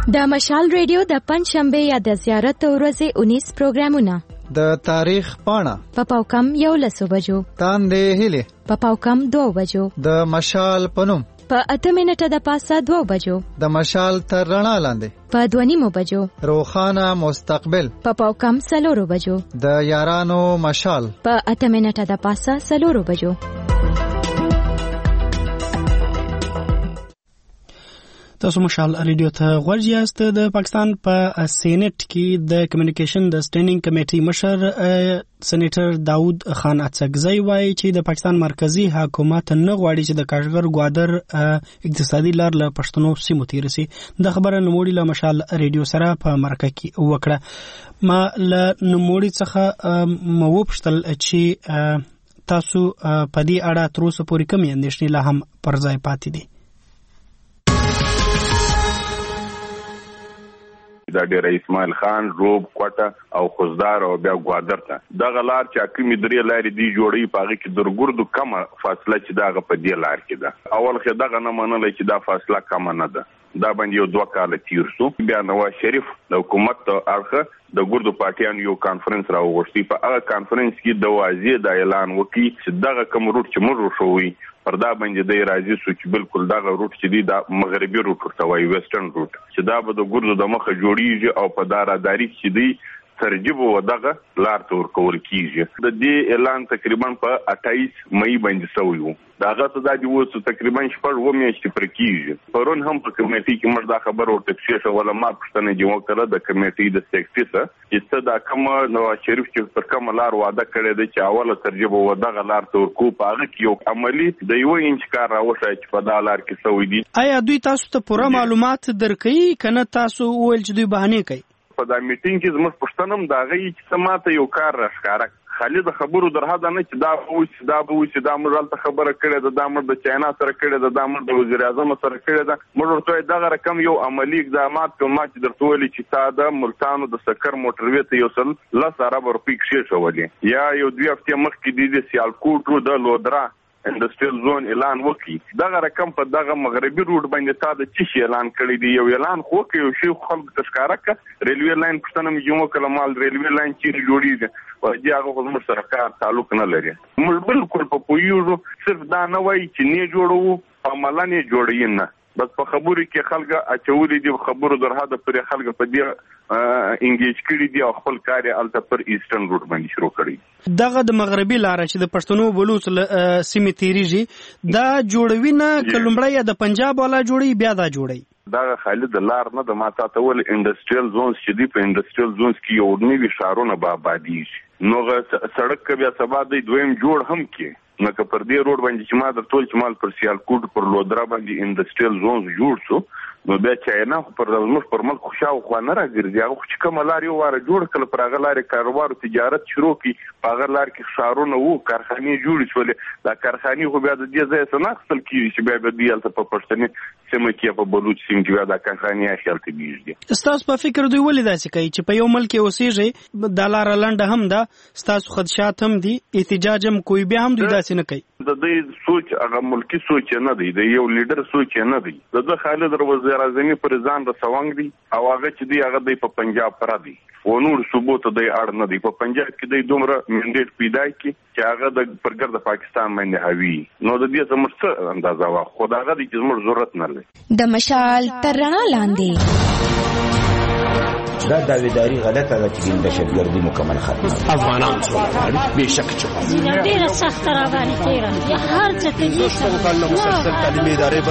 د مشال ریډیو د پنځشنبه یا د زیارت ورځې 19 پروګرامونه د تاریخ پاڼه په پاوکم 11 بجو، تاندې هیله په پاوکم 2 بجو، د مشال پنوم په 8 منټه د پاسه 2 بجو، د مشال تر رڼا لاندې په 2:30 بجو، روخانه مستقبل په پاوکم 4 بجو، د یارانو مشال په 8 منټه د پاسه 4 بجو. تاسو مشال ریډیو ته غوږ یاست. د پاکستان په سېنات کې د کمیونیکیشن د سټینډینګ کمیټې مشر سېنیټر داود خان اڅکزی وایي چې د پاکستان مرکزی حکومت نه غواړي چې د کاشغر ګوادر اقتصادي لار له پښتنو سیمو تیر شي. د خبره نوموړي له مشال ریډیو سره په مرکه کې وکړه. ما له نوموړي څخه مو وپوښتل چې تاسو په دې اړه تر اوسه پورې کومې اندېښنې لا هم پر ځای پاتې دي؟ دا ډیر اسماعیل خان روب کوټه او خوزدار او بیا ګوادر ته دغه لار چې اکیمي درې لارې دی جوړي پاږي کې درګردو کم فاصله چې دغه په دې لار کې ده. اول خو دغه نه منل چې دا فاصله کم نه ده. دا باندې یو 2 کال تیر شو. بیا نواز شریف د حکومت ته اړخه د ګردو پارټیان یو کانفرنس راوغوښتي. په هغه کانفرنس کې د واضح د اعلان وکړي چې دغه کوم روټ چې موږ شوی پر دا باندې د راځي سو چې بالکل دغه روټ چې دی د مغربي روټ ورته وایي ویسټرن روټ چې دا به د ګردو د مخه جوړیږي او په داراداري کې دی ترجیب و دغه لار تور کول کیږي. د دې اعلان تقریبا په 28 مئی باندې شوی وو. داغه ته د وڅ تقریبا شپږ و میاشتې پر کیږي. پرون هم په کمیټې کې موږ دا خبر ورته شیشه ولا ما پښتنه جوړ کړه د کمیټې د سیکټریټ چې دا کوم نواز شریف چې پر کوم لار وعده کړی دی چې اوله ترجیب و دغه لار تور کو پاغه کې یو عملی د یو انچ کار راوښای چې په دا لار کې شوی دی. آیا دوی تاسو ته پوره معلومات درکړي کنه تاسو ول چې دوی بهانه کوي؟ په دا میټینګ کې زموږ پښتنم دا غي چې سماته یو کار راښکاره خالد خبرو درهدا نه چې دا وو دا موږ ته خبره کړې ده دا موږ د چاینا سره کړې ده دا موږ د وزیر اعظم سره کړې ده. موږ ورته دغه رقم یو عملی اقدامات کوم چې درته ویلي چې تا د ملتانو د سکر موټروي ته یو سل 10 ارب روپۍ کې شولې یا یو 2 هفته مخکې د سیالکوټ د لودرا انډستریل زون اعلان وکړي. دغه رقم په دغه مغربي روډ باندې تا د چی اعلان کړی دی. یو اعلان خو کې یو شی خلک تشکاره ک ریلوی لاین پښتنم جوړ کړه مال ریلوی لاین چې جوړیږي او دغه خو زموږ سرکار تعلق نه لري. موږ بالکل په پویو صرف دا نه وای چې نه جوړو عملاً نه جوړی نه بس په خبرو کې خلک اچولې دي خبرو درهدا پر خلک په دې انګیج کړي دي او خپل کار الته پر ایسټرن روټ باندې شروع کړي. دغه د مغربي لار چې د پښتنو بلوچ سیمې تیریږي دا جوړوي نه کلمړی یا د پنجاب والا جوړي بیا دا جوړي دا خالد لار نه د ماته تول انډستریل زونز چې دی په انډستریل زونز کې یو نوی شهرونه به آبادیږي نو سړک کې بیا سبا د دویم جوړ هم کې نو که پر دې روډ باندې چې ما د ټول چمال پر سیالکوټ پر لودرا باندې انډستریل زونز جوړ شو نو بیا چاینا پر زموږ پر ملک خوشاو خو نه راګرځي هغه چې کوم لار یو واره جوړ کړل پر هغه لارې کاروبار او تجارت شروع کړي په هغه لار کې شهرونه وو کارخانې جوړې شولې دا کارخانې خو بیا د دې ځای څخه نخصل کیږي چې بیا د دې الته په پښتني سیمه کې په بلوچ سیمه کې دا کارخانې اخیل کېږي. تاسو په فکر دوی ولې داسې کوي چې په یو ملک اوسېږي د لار لنډه هم ده تاسو خدشات هم دي احتجاج هم کوئی بیا هم دوی داسې نه کوي. د دې سوچ هغه ملکی سوچ نه دی د یو لیډر سوچ نه دی د خالد وزیر اعظم پر ځان د سوانګ دی او هغه چې دی هغه د پنجاب پر دی و نور صوبو ته د اړ نه دی په پنجاب کې د دومره منډیټ پیدا کی چې هغه د پرګر د پاکستان باندې هوی نو د دې زموږ اندازه وا خداغه د چې زموږ ضرورت نه لري. د مشال تر رڼا لاندې دا داویداری غلطه ده چې د شګردي مکمل ختم افغانان څو به شک چې ډیره سخت را باندې تیرا هر څه ته دې مسلسل تعلیمي ادارې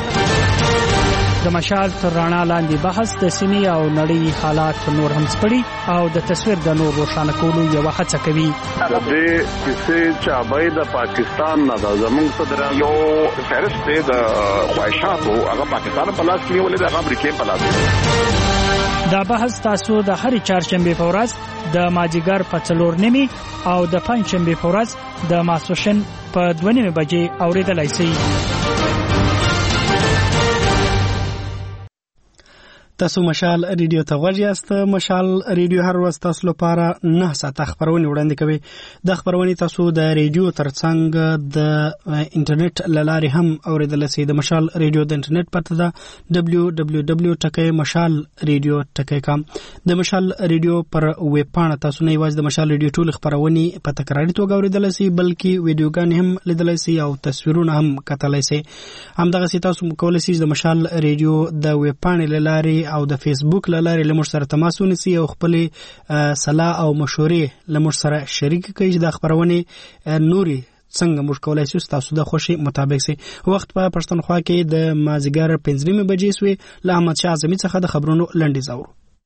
باندې د مشال تر رڼا لاندې بحث د سیمې او نړۍ حالات نور هم سپړي او د تصویر د نور روښانه کولو یو هڅه کوي. د دې کیسې چې ابای د پاکستان نه د زموږ صدر یو فهرست د خواهشاتو هغه پاکستان په لاس کې ولې د امریکا په لاس. دا بحث تاسو د هرې چهارشنبه په ورځ د ماجیګر په 4:30 او د پنځشنبه په ورځ د ماسوشن په 2:30 بجې اوریدلای شئ. تاسو مشال ریډیو ته غوږ یاست. مشال ریډیو هر ورځ تاسو لپاره 9 ساعته خبرونه وړاندې کوي. د خبرونه تاسو د ریډیو ترڅنګ د انټرنیټ لارې هم اوریدل شئ. د مشال ریډیو د انټرنیټ پته ده www.mashalradio.com. د مشال ریډیو پر ویب پاڼه تاسو نه یوازې د مشال ریډیو ټول خبرونه په تکراري توګه اوریدل شئ بلکې ویډیوګان هم لیدل شئ او تصویرونه هم کتلای شئ. همدغه تاسو کولای شئ د مشال ریډیو د ویب پاڼې لارې او د فیسبوک لارې لمر سره تماس ونیسئ او خپل صلاح او مشورې لمر سره شریک کړئ. د خبرونه نوري څنګه موږ کولای شو تاسو د خوشي مطابق سي. وخت په پښتونخوا کې د مازیګر 5 بجې سوی له احمد شاه اعظمي څخه د خبرونو لنډیز اورو.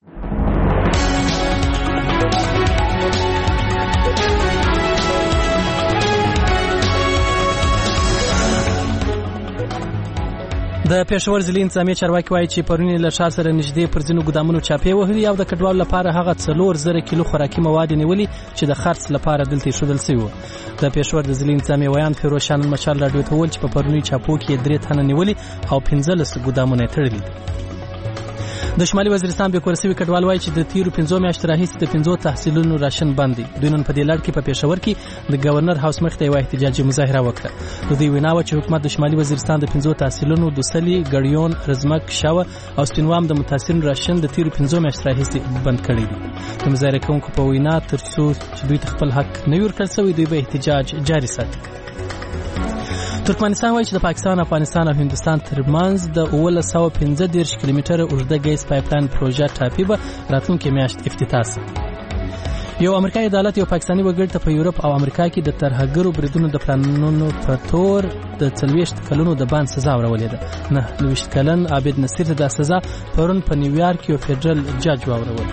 د پېښور ضلعي انتظامیه چارواکي وایي چې پرونی له ښار سره نږدې پر ځینو ګدامونو چاپې وهلي او د کډوالو لپاره هغه 4000 کیلو خوراکي مواد نیولي چې د خرڅ لپاره دلته ایښودل شوي وو. د پېښور د ضلعي انتظامیه ویان فیروز شاه نن مشال راډیو ته وویل چې په پرونی چاپو کې 3 تنه نیولي او 15 ګدامونه یې تړلي دي. د شمالي وزیرستان به کورسوي کډوال وایي چې د تیرو 15 میاشتو راهیسې د 15 تحصیلونو راشن بند دي. دوی نن په دې لړ کې په پېښور کې د گورنر هاوس مخ ته یو احتجاجي مظاهره وکړه. دوی ویناوه چې حکومت د شمالي وزیرستان د 15 تحصیلونو د سلی ګړیون رزمک شاوه او سپینوام د متاثرین راشن د تیرو 15 میاشتو راهیسې بند کړی دي. د مظاهره کوونکو په وینا ترڅو چې دوی خپل حق نه ورکړل شوی دوی به احتجاج جاري ساتي. ترکمنستان وایي چې د پاکستان، افغانستان او هندستان ترمنځ د 1915 کیلومتره اوږده ګیس پایپلاین پروژه ټاپي به راتلونکې میاشت افتتاح شي. یو امریکایي عدالت یو پاکستاني وګړي ته په یورپ او امریکا کې د ترهګرو بریدونو د پلانونو په تور د 40 کلونو د باند سزا ورولې ده. 29 کلن عابد نصیر ته د سزا پرون په نیویارک یو فدرال جج واورول.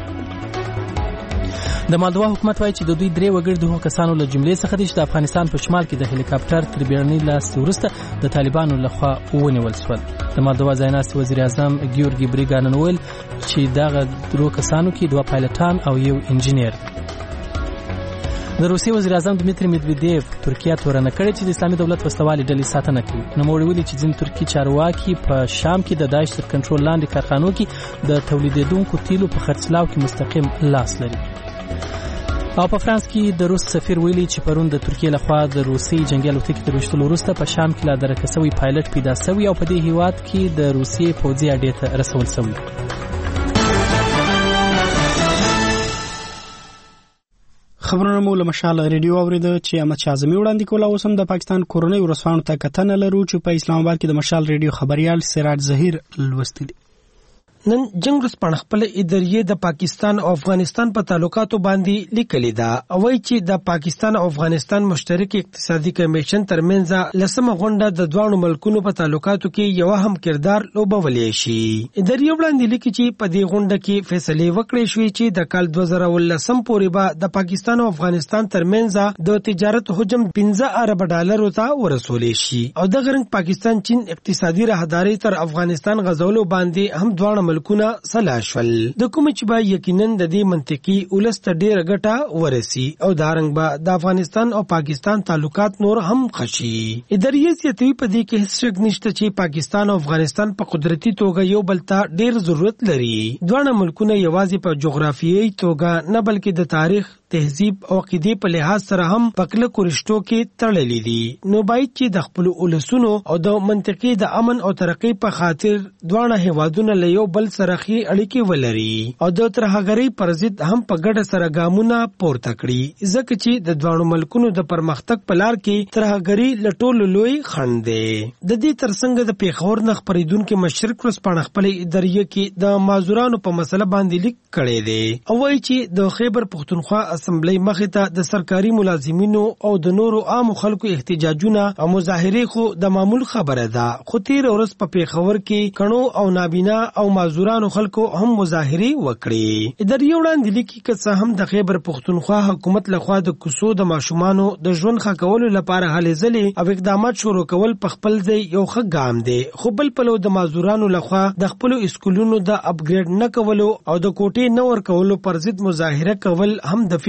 د مالدوا حکومت وایي چې د دوی 3 وګړي د هغو کسانو له جملې څخه دي چې د افغانستان په شمال کې د هلیکاپټر تر بیړنۍ لاستې وروسته د طالبانو لخوا ونیول شول. د مالدوا ځایناستي وزیر اعظم ګیورګي بریګانن وویل چې دغه 3 کسانو کې 2 پایلټان او 1 انجینیر. د روسي وزیر اعظم دمیتری میدویدیف ترکیه تورنه کړې چې د اسلامي دولت وسوالي ډلې ساتنه کوي. نوموړي ویلي چې ځینې ترکي چارواکي په شام کې د داعش تر کنټرول لاندې کارخانو کې د تولیدېدونکو تیلو په خرڅلاو کې مستقیم لاس لري. او په فرانس کې د روس سفیر ویلي چې پرون د ترکیه لخوا د روسي جنگي الوتکې د وشتلو وروسته په شام کې لا درکه شوی پایلټ پیدا شوی او په دې هیواد کې د روسي پوځي اډې ته رسول شوی. خبرونه مو له مشال ریډیو اوریده چې احمد شاه اعظمي وړاندې کول. او سم د پاکستان کورنۍ ورسوانو ته کتنه لرو چې په اسلام آباد کې د مشال ریډیو خبريال سراج ظهیر لوستلی. نن جنگ رسپن خپل ادارې د پاکستان او افغانستان په تعلقاتو باندې لیکلي ده او وایي چې د پاکستان او افغانستان مشترک اقتصادي کمیشن ترمنځ لسمه غونډه د دوه ملکونو په تعلقاتو کې یو هم کردار لوبولې شي. ادارې وړاندې لیکي چې په دې غونډه کې فیصله وکړې شوې چې د کال 2019 پورې به د پاکستان او افغانستان ترمنځ د تجارت حجم 15 ارب ډالرو ته ورسولې شي او د غرنګ پاکستان چین اقتصادي راهداري تر افغانستان غزولو باندې هم دوه ملکونه سلاشول. د کوم چې به یقینا د دې منطقي ولست ډیره ګټه ورسي او دارنګ به د افغانستان او پاکستان تعلقات نور هم خشي. ادارې سیاسي په دې کې هیڅ شک نشته چې پاکستان او افغانستان په قدرتي توګه یو بل ته ډیر ضرورت لري. دوه ملکونه یوازې په جغرافیایي توګه نه بلکې د تاریخ، تهذیب او عقیدې په لحاظ سره هم پکله کورشتو کې تړلې دي. نو باید چې د خپل اولسونو او د منطقې د امن او ترقۍ په خاطر دوه هیوادونه له یو بل سره خي اړیکې ولري او د ترهګرۍ پر ضد هم په ګډه سره ګامونه پورته کړي. ځکه چې د دوه ملکونو د پرمختګ په لار کې ترهګرۍ لټول لوی خنډ دی. د دې ترڅنګ د پیښور نه خبرېدونکو مشرق ورسپانه خپل ادارې کې د مازورانو په مسله باندې لیک کړی دی او وایي چې د خیبر پښتونخوا اسمبلی مخې ته د سرکاري ملازمینو او د نورو عام خلکو احتجاجونه او مظاهره خو د معمول خبره ده. خو تیر ورځ په پیښور کې کڼو او نابینا او مازورانو خلکو هم مظاهره وکړي. ادارې وړاندې لیکي که څه هم د خیبر پښتونخوا حکومت لخوا د کوڅو د ماشومانو د ژوند ښه کولو لپاره هلې ځلې او اقدامات شروع کول په خپل ځای یو ښه ګام دی، خو بل پلو د مازورانو لخوا د خپل اسکولونو د اپګریډ نه کولو او د کوټې نه ورکولو پر ضد مظاهره کول هم د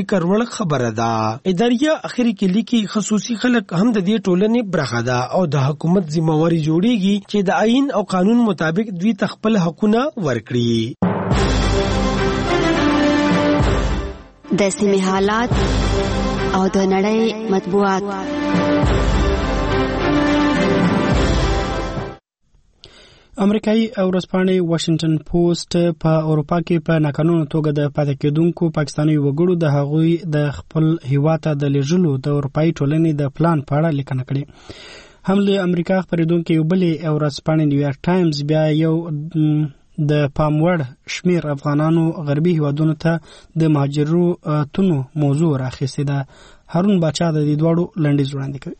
فکر وړ خبره ده. اداریه اخري کې لیکي خصوصي خلک هم د دې ټولنې برخه ده او د حکومت ذمہواری جوړیږي چې د آئین او قانون مطابق دوی خپل حقونه ورکړي. د سیمې حالات او د نړۍ مطبوعات. امریکایي ورځپاڼې واشنگټن پوسټ په اروپا کې په ناقانونه توګه د پاتې کېدونکو پاکستاني وګړو د هغوی د خپل هیواد ته د لیږلو د اروپایي ټولنې د پلان په اړه لیکنه کړې. هم له امریکا خپرېدونکې یو بلې ورځپاڼې نیویارک ټایمز بیا یو د پام وړ شمیر افغانانو غربي هیوادونو ته د مهاجرتونو موضوع راخیستې ده. هارون باچا د دې دواړو لنډیز وړاندې کوي.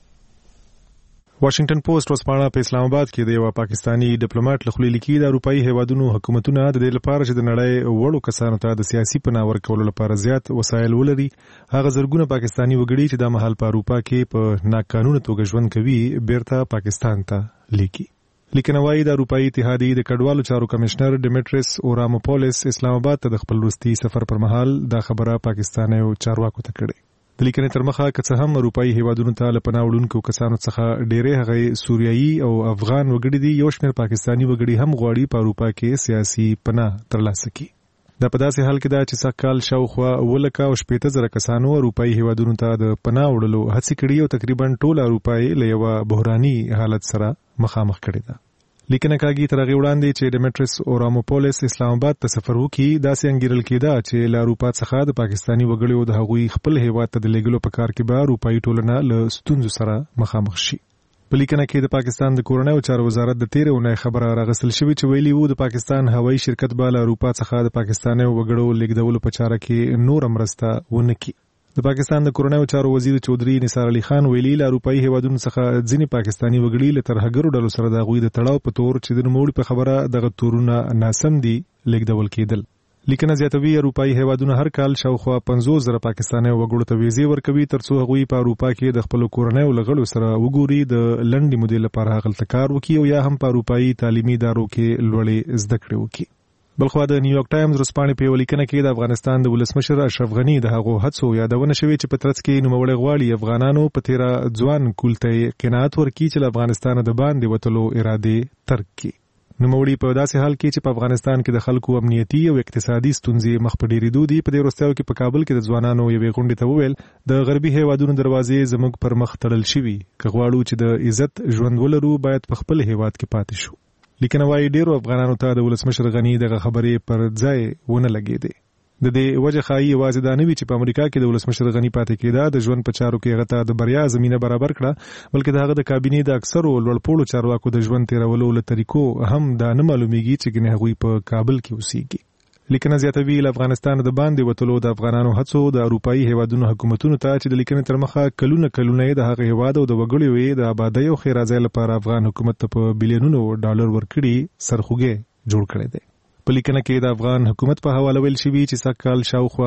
واشنگټن پوسټ ورځپاڼه په اسلام آباد کې د یو پاکستانی ډیپلوماټ له خولې لیکي د اروپאי هیوادونو حکومتونه د دې لپاره چې د نړۍ وړو کسانو ته د سیاسي پناه ورکولو لپاره زیات وسایل ولري، هغه زرګونه پاکستانی وګړي چې د مهال په اروپا کې په ناقانونه توګه ژوند کوي بیرته پاکستان ته لیکي. لیکنه وايي د اروپאי اتحادیې د کډوالو چارو کمشنر ډیمیټریس اوراموپولس اسلام آباد ته د خپل وروستي سفر پر مهال دا خبره پاکستانیو چارواکو ته کړې. د لیکنې تر مخه که څه هم اروپאי هیوادونو ته له پناه وړونکو کسانو څخه ډېرې هغه سوریایي او افغان وګړي دي، یو شمېر پاکستانی وګړي هم غواړي په اروپا کې سیاسي پناه ترلاسه کړي. دا په داسې حال کې ده چې سږ کال شاوخوا 1,80,000 کسانو اروپאי هیوادونو ته د پناه وړلو هڅې کړي او تقریبا ټول اروپا له یو بحراني حالت سره مخامخ کړي ده. لیکنه کاږي تر هغه وړاندې چې ډیمیټریس اوراموپولس اسلام آباد ته سفر وکړي، داسې انګیرل کېده چې له اروپا څخه د پاکستانی وګړو د هغوی خپل هیواد ته د لیږلو په کار کې به اروپאי ټولنه له ستونزو سره مخامخ شي. په لیکنه کې د پاکستان د کورنۍ چارو وزارت د تیرې اونۍ خبره راغستل شوې چې ویلي وو د پاکستان هوایي شرکت به له اروپا څخه د پاکستاني وګړو لیږدولو په چاره کې نور مرسته ونه کړي. د پاکستان د کورنۍ چارو وزیر چودري نثار علي خان ویلي له اروپאי هیوادونو څخه ځینې پاکستانی وګړي له ترهګرو ډلو سره د هغوی د تړاو په تور چې د نوموړي په خبره دغه تورونه ناسم دي لیږدول کېدل. لیکنه زیاتوي اروپאי هیوادونه هر کال شاوخوا 50,000 پاکستانی وګړو ته ویزې ورکوي ترڅو هغوی په اروپا کې د خپل کورنۍ لغړو سره وګوري، د لنډې مودې لپاره هغلته کار وکړي او یا هم په اروپאי تعلیمي ادارو کې لوړې زده کړې وکړي. بلخوا د نیویارک ټایمز ورځپاڼې په یو لیکنه کې د افغانستان د ولسمشر اشرف غنی د هغو هڅو یادونه شوې چې په ترڅ کې نوموړی غواړي افغانانو په تیره ځوان کول ته قناعت ورکړي چې له افغانستان د باندې وتلو ارادې ترک کړي. نوموړي په داسې حال کې چې په افغانستان کې د خلکو امنیتي او اقتصادي ستونزې مخ په ډېرېدو دي، په دې وروستیو کې په کابل کې د ځوانانو یوې غونډې ته وویل د غربي هیوادونو دروازې زموږ پر مخ تړل شوي، که غواړو چې د عزت ژوند ولرو باید په خپل هیواد کې پاتې شو. لیکنه وايي ډیرو افغانانو ته د ولسمشر غنی دغه خبرې پر ځای ونه لګېدې. د دې وجه ښایي یوازې دا نه وي چې په امریکا کې د ولسمشر غنی پاتې کېده د ژوند په چارو کې هغه ته د بریا زمینه برابر کړه، بلکې د هغه د کابینې د اکثرو لوړپوړو چارواکو د ژوند تیرولو له طریقو هم دا نه معلومیږي چې ګنې هغوی په کابل کې اوسېږي. لیکنه زیاتوي له افغانستان د باندې وتلو د افغانانو هڅو د اروپאי هیوادونو حکومتونو ته چې د لیکنې تر مخه کلونه د هغه هیواد او د وګړو د آبادۍ او خیرازۍ لپاره افغان حکومت ته په بلیونونو ډالر ورکړي سرخوږی جوړ کړی دی. په لیکنه کې د افغان حکومت په حواله ویل شوي چې سږ کال شاوخوا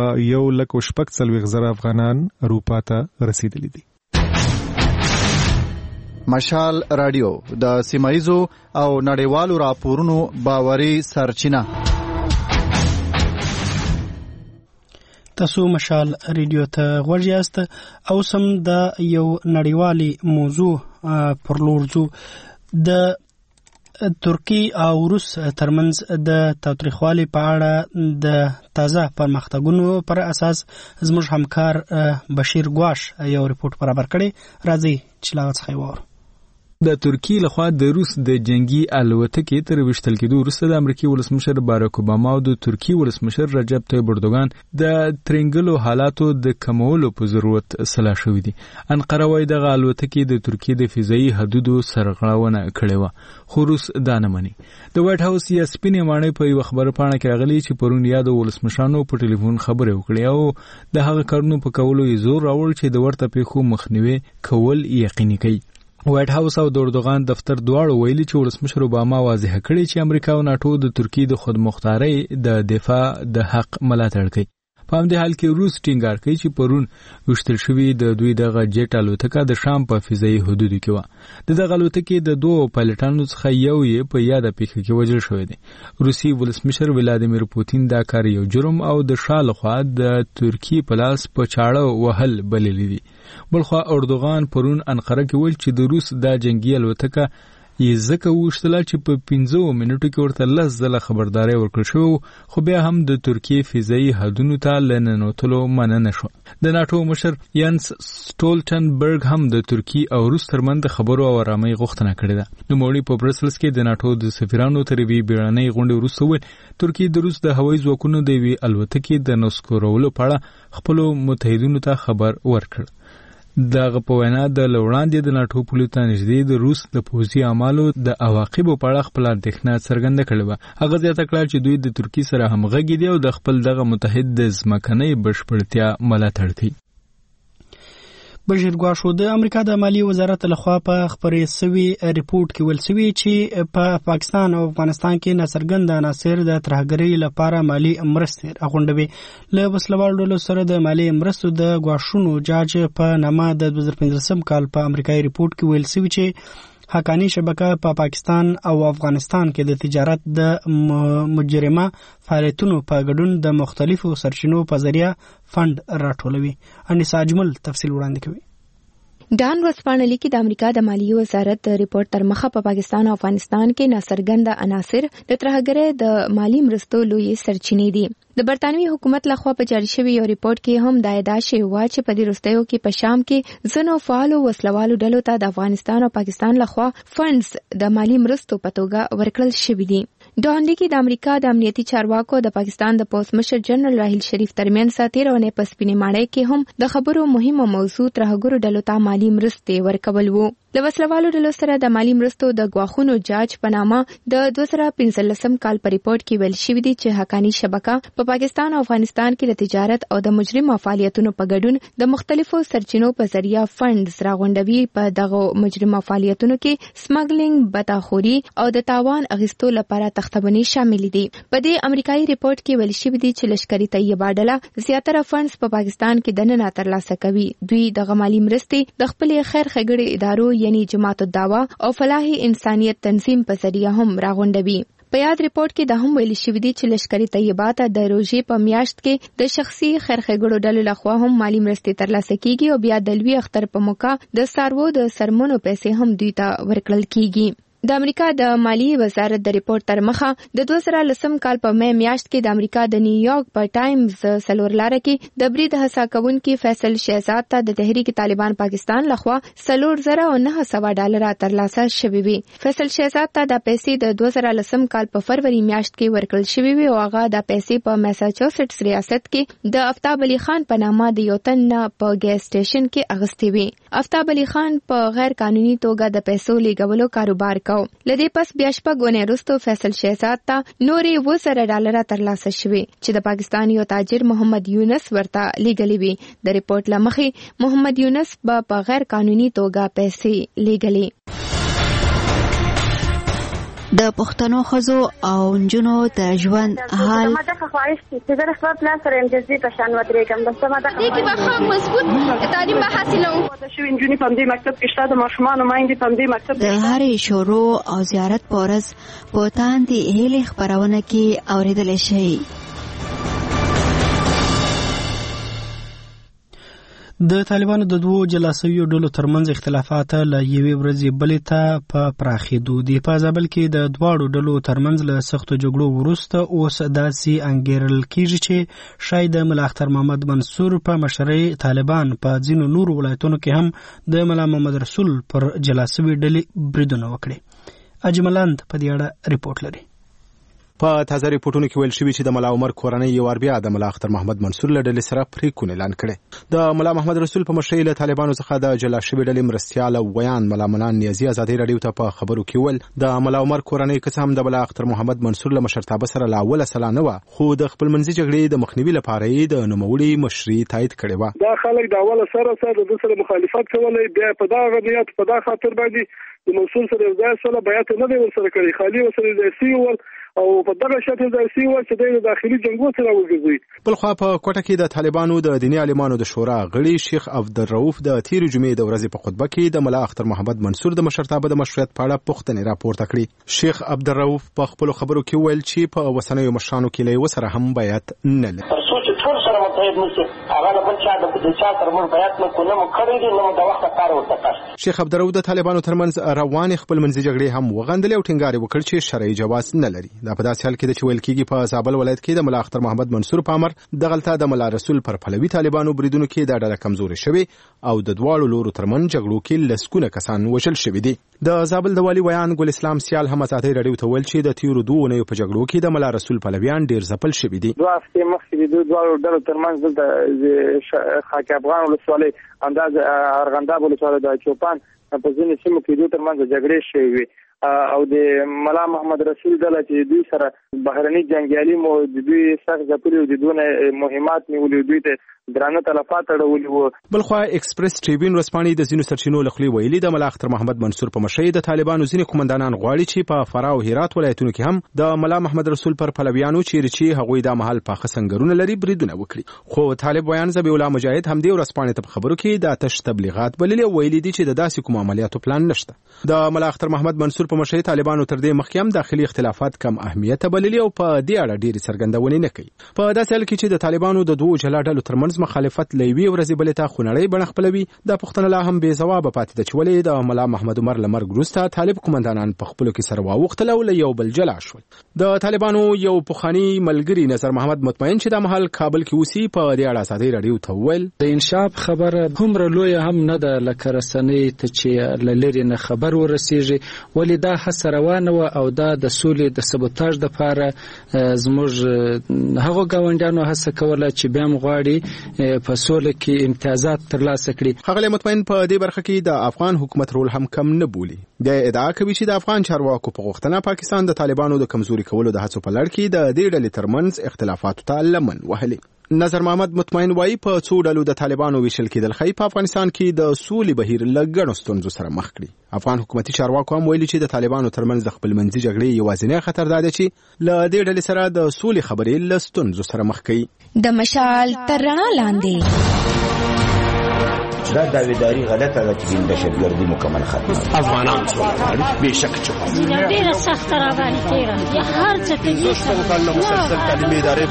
1,40,000 افغانان اروپا ته رسیدلي دي. مشال رادیو د سیمایزو او نړیوالو راپورونو باوري سرچینه. تاسو مشال ریډیو ته غوږ یاست او سم د یو نړیوالي موضوع پر لور ځو. د ترکی او روس ترمنځ د تاوتریخوالي په اړه د تازه پرمختګونو پر اساس زموږ همکار بشیر ګواش یو ریپورت برابر کړی. راځي چې لا څه وره. د ترکی لخوا د روس د جنگي الوتکې تر وشتل کېدو وروسته د امریکای ولسمشر باراک اوباما او د ترکی ولسمشر رجب طیب اردوغان د ترنګلو حالاتو د کمولو په ضرورت سلا شوې دي. انقره وايي دغه الوتکې د ترکی د فضایي حدودو سرغړونه کړې و، خو روس دا نه مني. د وایټ هاوس یا سپینې ماڼۍ په یو خبره پاڼه کې راغلي چې پرون یاد ولسمشرانو په ټلیفون خبرې وکړې او د هغه کارونو په کولو یې زور راوړ چې د ورته پیښو مخنیوي کول یقیني کوي. وایټ هاوس او د اردوغان دفتر دواړو ویلي چې ولسمشر اوباما واضح کړی چې امریکا او ناتو د ترکیې د خودمختارۍ د دفاع د حق ملاتړ کوي. په همدې حال کې روس ټینګار کوي چې پرون وشتل شوی د دوی دغه جیټ الوتکه د شام په فضایي حدودو کې و. د دغه الوتکې د دوه پایلټانو څخه یو یې په یاده پیښه کې وژل شوی دی. روسي ولسمشر ولادیمیر پوتین دا کار یو جرم او د شا لخوا د ترکیې په لاس په چاړه وهل بللی دي. بلخوا اردوغان پرون انقره کې ویل چې د روس دا جنگي الوتکه یې ځکه وشتله چې په 15 منټو کې ورته 10 ځله خبرداري ورکړل شوې، خو بیا هم د ترکیې فضایي حدودو ته لننوتلو مننه شو. د ناتو مشر یانس سټولټنبرګ هم د ترکیې او روس ترمنځ د خبرو او آرامۍ غوښتنه کړې ده. نوموړي په برسلز کې د ناتو د سفیرانو تر یوې بیړنۍ غونډې وروسته وویل ترکیې د روس د هوایي ځواکونو د یوې الوتکې د نسکورولو په اړه خپلو متحدینو ته خبر ورکړ. دغه په وینا د وړاندې د ناتو پولو ته نږدې د روس د پوځي اعمالو د عواقبو په اړه خپل اندېښنه څرګنده کړې وه. هغه زیاته کړه چې دوی د ترکیې سره همغږي دي او د خپل دغه متحد د ځمکنۍ بشپړتیا ملاتړ کوي. بشیر ګواشو د امریکا د مالی وزارت لخوا په خبرې سوي ریپورت کې ویل سوي چې په پاکستان او افغانستان کې ناڅرګند عناصر د ترهګرۍ لپاره مالی مرستې راغونډوي. له وسلوالو ډلو سره د مالی مرستو د ګواشونو جاج په نامه د 2015 کال په امریکایي ریپورت کې ویل سوي چې حقانی شبکه په پاکستان او افغانستان کې د تجارت د مجرمه فعالیتونو په ګډون د مختلفو سرچینو په ذریعہ فند راټولوي. انیسا اجمل تفصیل وړاندې کوي. ډان ورسپانلی کې د امریکا د مالیې وزارت د ریپورت تر مخه په پاکستان او افغانستان کې ناڅرګند عناصر د ترهګرۍ د مالی مرستو لوی سرچینې دي. د برتانوي حکومت لخوا په جاری شوی یو ریپورت کې هم دا ادعا شوې وه چې په دې وروستیو کې په شام کې ځینو فعالو وسلوالو ډلو ته د افغانستان او پاکستان لخوا فندز د مالی مرستو په توګه ورکړل شوي دي. ډان لیکي د امریکا د امنیتي چارواکو د پاکستان د پوسټ مشر جنرال راحیل شریف ترمنځ 13 ونې په سپینې ماڼۍ کې هم د خبرو مهمه موضوع ترهګرو ډلو ته مالی مرستې ورکول وو. د وسلوالو ډلو سره د مالی مرستو د ګواښونو جاج په نامه د 2015 کال په ریپورت کې ویل شوی دی چې حقانی شبکه په پاکستان او افغانستان کې د تجارت او د مجرمه فعالیتونو په ګډون د مختلفو سرچینو په ذریعہ فندز راغونډوي. په دغه مجرمه فعالیتونو کې سمګلینګ، بتاخوري او د تاوان اخیستو لپاره تختبنې شامل دي. په دې امریکایي ریپورت کې ویل شوی دی چې لشکري طیبه ډله زیاتره فندز په پاکستان کې دننه ترلاسه کوي. دوی د مالی مرستې د خپل خیر ښېګړې ادارو یعنی جماعت الدعوه او فلاح انسانیت تنظیم په ذریعہ هم راغونډوي. په یاد ریپورت کې د هم ویل شوی دی چې لشکري طیبات د روژې په میاشت کې د شخصي خیر ښېګړو ډلو لخوا هم مالی مرستې ترلاسه کیږي او بیا د لوی اختر په موقع د څاروو د سرمنو پیسې هم دوی ته ورکړل کیږي. د امریکا د مالی وزارت د ریپورت تر مخه د 2010 کال په مې میاشت کې د امریکا د نیویارک په ټایمز سلورلاره کې د برید هڅه کوونکي فیصل شهزاد ته د تحریک طالبان پاکستان لخوا $4,900 ترلاسه شوي وي. فیصل شهزاد ته د پیسې د 2010 کال په فروری میاشت کې ورکړل شوي وي او هغه د پیسې په میساچوسټس ریاست کې د افتاب علي خان په نامه د یو تن په ګیس سټیشن کې اغستې وي. افتاب علي خان په غیر قانوني توګه د پیسو لیږلو کاروبار کاوه. لدې پس بیا شپږ ونې وروسته فیصل شهزاد ته نورې $10,000 ترلاسه شوې چې د پاکستان یو تاجر محمد یونس ورته لیږلې وي. د ریپورت له مخې محمد یونس په غیر قانوني توګه پیسې لیږلې. د پښتنو ښځو او نجونو د ژوند حال ما د خواهش چې د خپل پلان سره امتیازي په شان ودرېږم. بس ما د دې کې به مضبوط تعلیم به حاصلو. د شوي نجونې په دې مکتب کې شته، د ماشومانو میندې په دې مکتب د هرې شروع او زیارت پورز په تاندې هیلې خبرونه کې اوریدل شي. د طالبانو د دوو جلاسویو ډلو ترمنځ اختلافات له یوې ورځې بلې ته په پراخېدو دي. په زابل کې د دواړو ډلو ترمنځ له سختو جګړو وروسته اوس داسې انګیرل کېږي چې شاید د ملا اختر محمد منصور په مشرۍ طالبان په ځینو نورو ولایتونو کې هم د ملا محمد رسول پر جلاسوي ډلې بریدونه وکړي. اجملاند په دې اړه ریپورت لري. په تازه ریپورتونو کې ویل شوی چې د ملا عمر کورنۍ یو ور بیا د ملا اختر محمد منصور له ډلې سره پریکون اعلان کړي. د ملا محمد رسول په مشرۍ له طالبانو څخه د جلا شوی ډلې مرستیال ویان ملا منان نیازي ازادي رادیو ته په خبرو کې ول د ملا عمر کورنۍ قسم د ملا اختر محمد منصور له مشرتابه سره لا اوله سلا نه و، خو د خپل منځي جګړې د مخنیوي لپاره یې د نوموړي مشري تایید کړې و. دا خلک د اوله سره د سره مخالفت کولای، بیا په دغه نیت په دغه خاطر باندې د منصور سره ځای سره بیعت نه دی ورسره کړی، خالي ورسره ځای ول او په دغه شکل د سی و چې د داخلي جنگو سره وګرځي. بل خو په کوټه کې د طالبانو د دینی عالمانو د شورا غړي شیخ عبدالرؤف د تیر جمعې د ورځې په خطبه کې د ملا اختر محمد منصور د مشرتابه د مشروعیت په اړه پوښتنې راپورته کړې. شیخ عبدالرؤف په خپل خبرو کې ویل چې په وسنیو مشرانو کې له وسره هم بیعت نه لري. ټول سره متحد نشي هغه بل چا د چا تر موږ بیعت نه کوو کړی دی نو د وخت کار ورته کړ. شیخ عبدالرؤف د طالبانو ترمنځ روان خپل منځي جګړې هم وغندلې او ټینګار وکړ چې شرعي جواز نه لري. دا په داسې حال کې چې ویل کېږي په زابل ولایت کې د ملا اختر محمد منصور په امر د غلطه د ملا رسول پر پلوي طالبانو بریدونو کې د ډله کمزوري شوی او د دواړو لورو ترمن جګړو کې لسکونه کسان وژل شوي دي. د زابل د والي ویان ګل اسلام سیال هم ازادي رادیو ته ویل چې د تیرو دوه اونیو په جګړو کې د ملا رسول پلویان ډیر ځپل شوي دي. دوه هفتې مخکې د دواړو ډلو ترمنځ د خاک افغان ولسوالۍ انداز ارغنداب ولسوالۍ د چوپان په ځینې سیمو کې دوی ترمنځ جګړې شوې وي او د ملا محمد رسول ډله چې دوی سره بهرني جنګیالي مو د دوی سخت ځپلي او د دوی مهمات نیولې دوی ته درانه تلفات اړولي وو. بل خو ایکسپریس ټریبیون ورسپانې د ځینو سرچینو لخوا ویلي د ملا اختر محمد منصور په مشرۍ د طالبانو ځینې قومندانان غواړي چې په فراه او هرات ولایتونو کې هم د ملا محمد رسول پر پلویانو چې هغوی د محل په خسنګرونه لري بریدونه وکړي. خو طالب ویان زبی الله مجاهد هم دی ورسپانې ته خبرو کې د تش تبلیغات بللي ویلي دي چې د داسې کوم عملیاتو پلان نشته. د ملا اختر محمد منصور په مشرۍ طالبانو تر دې مخکې هم داخلي اختلافات کم اهمیت بللي او په دې اړه ډېری څرګندونې نه کوي. په داسې حال کې چې د طالبانو د دوه جلا ډلو ترمنځ مخالفت وی ورځې بلې ته خونړی بڼه خپلوي دا پوښتنه لا هم بې ځوابه پاتې ده چې ولې د ملا محمد عمر له مرګ وروسته طالب قومندانان په خپلو کې سره واوښتل او له یو بل جلا شول. د طالبانو یو پخواني ملګري نظر محمد مطمئن چې د مهال کابل کې اوسي په دې اړه ازادي رادیو ته وویل د انشاف خبره هومره لویه هم نه ده لکه رسنۍ ته چې له لرې نه خبر ورسیږي ولې دا هڅه روانه وه او دا د سولې د سبوتاژ دپاره زموږ هغو ګاونډیانو هڅه کوله چې بیا هم غواړي په سوله کې امتیازات ترلاسه کړي. هغه مطمئن په دې برخه کې د افغان حکومت رول هم کم نه بولي. د ادعا کوي چې د افغان چارواکو په غوښتنه پاکستان د طالبانو د کمزوري کولو د هڅو په لړ کې د دې ډلې ترمنځ اختلافاتو ته لمن وهلي. نظر محمد مطمئن وایي په څو ډلو د طالبانو ویشل کېدل خی په افغانستان کې د سولې بهیر له ګڼو ستونزو سره مخ کړي. افغان حکومتي چارواکو هم ویلي چې د طالبانو ترمنځ د خپلمنځي جګړې یوازینی خطر دا دی چې له دې ډلې سره د سولې خبرې له ستونزو سره مخ کوي. د مشال تر رڼا لاندې دا داویداری غلطه ده چې دهشتګردي مکمل ختمه افغانان څوک به شک چې ډیره سخت راغلي تیرا هر څه ته مسلسل تعلیمي ادارې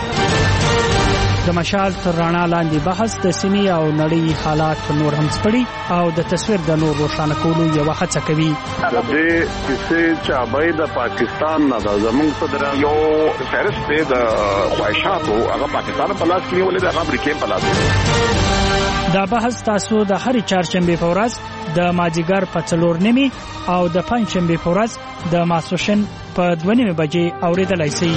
بندي. د مشال تر رڼا لاندې بحث د سیمې او نړۍ حالات نور هم سپړي او د تصویر د نور روښانه کولو یو هڅه کوي. د دې کیسې چې د پاکستان نه د زموږ صدر یو فهرست د خواهشاتو هغه پاکستان په لاس کې ولې د امریکا په لاس کې. دا بحث تاسو د هر چهارشنبه په ورځ د مازیګر په 4:30 او د پنځشنبه په ورځ د ماسوشن په 2:30 بجې اوریدلای شئ.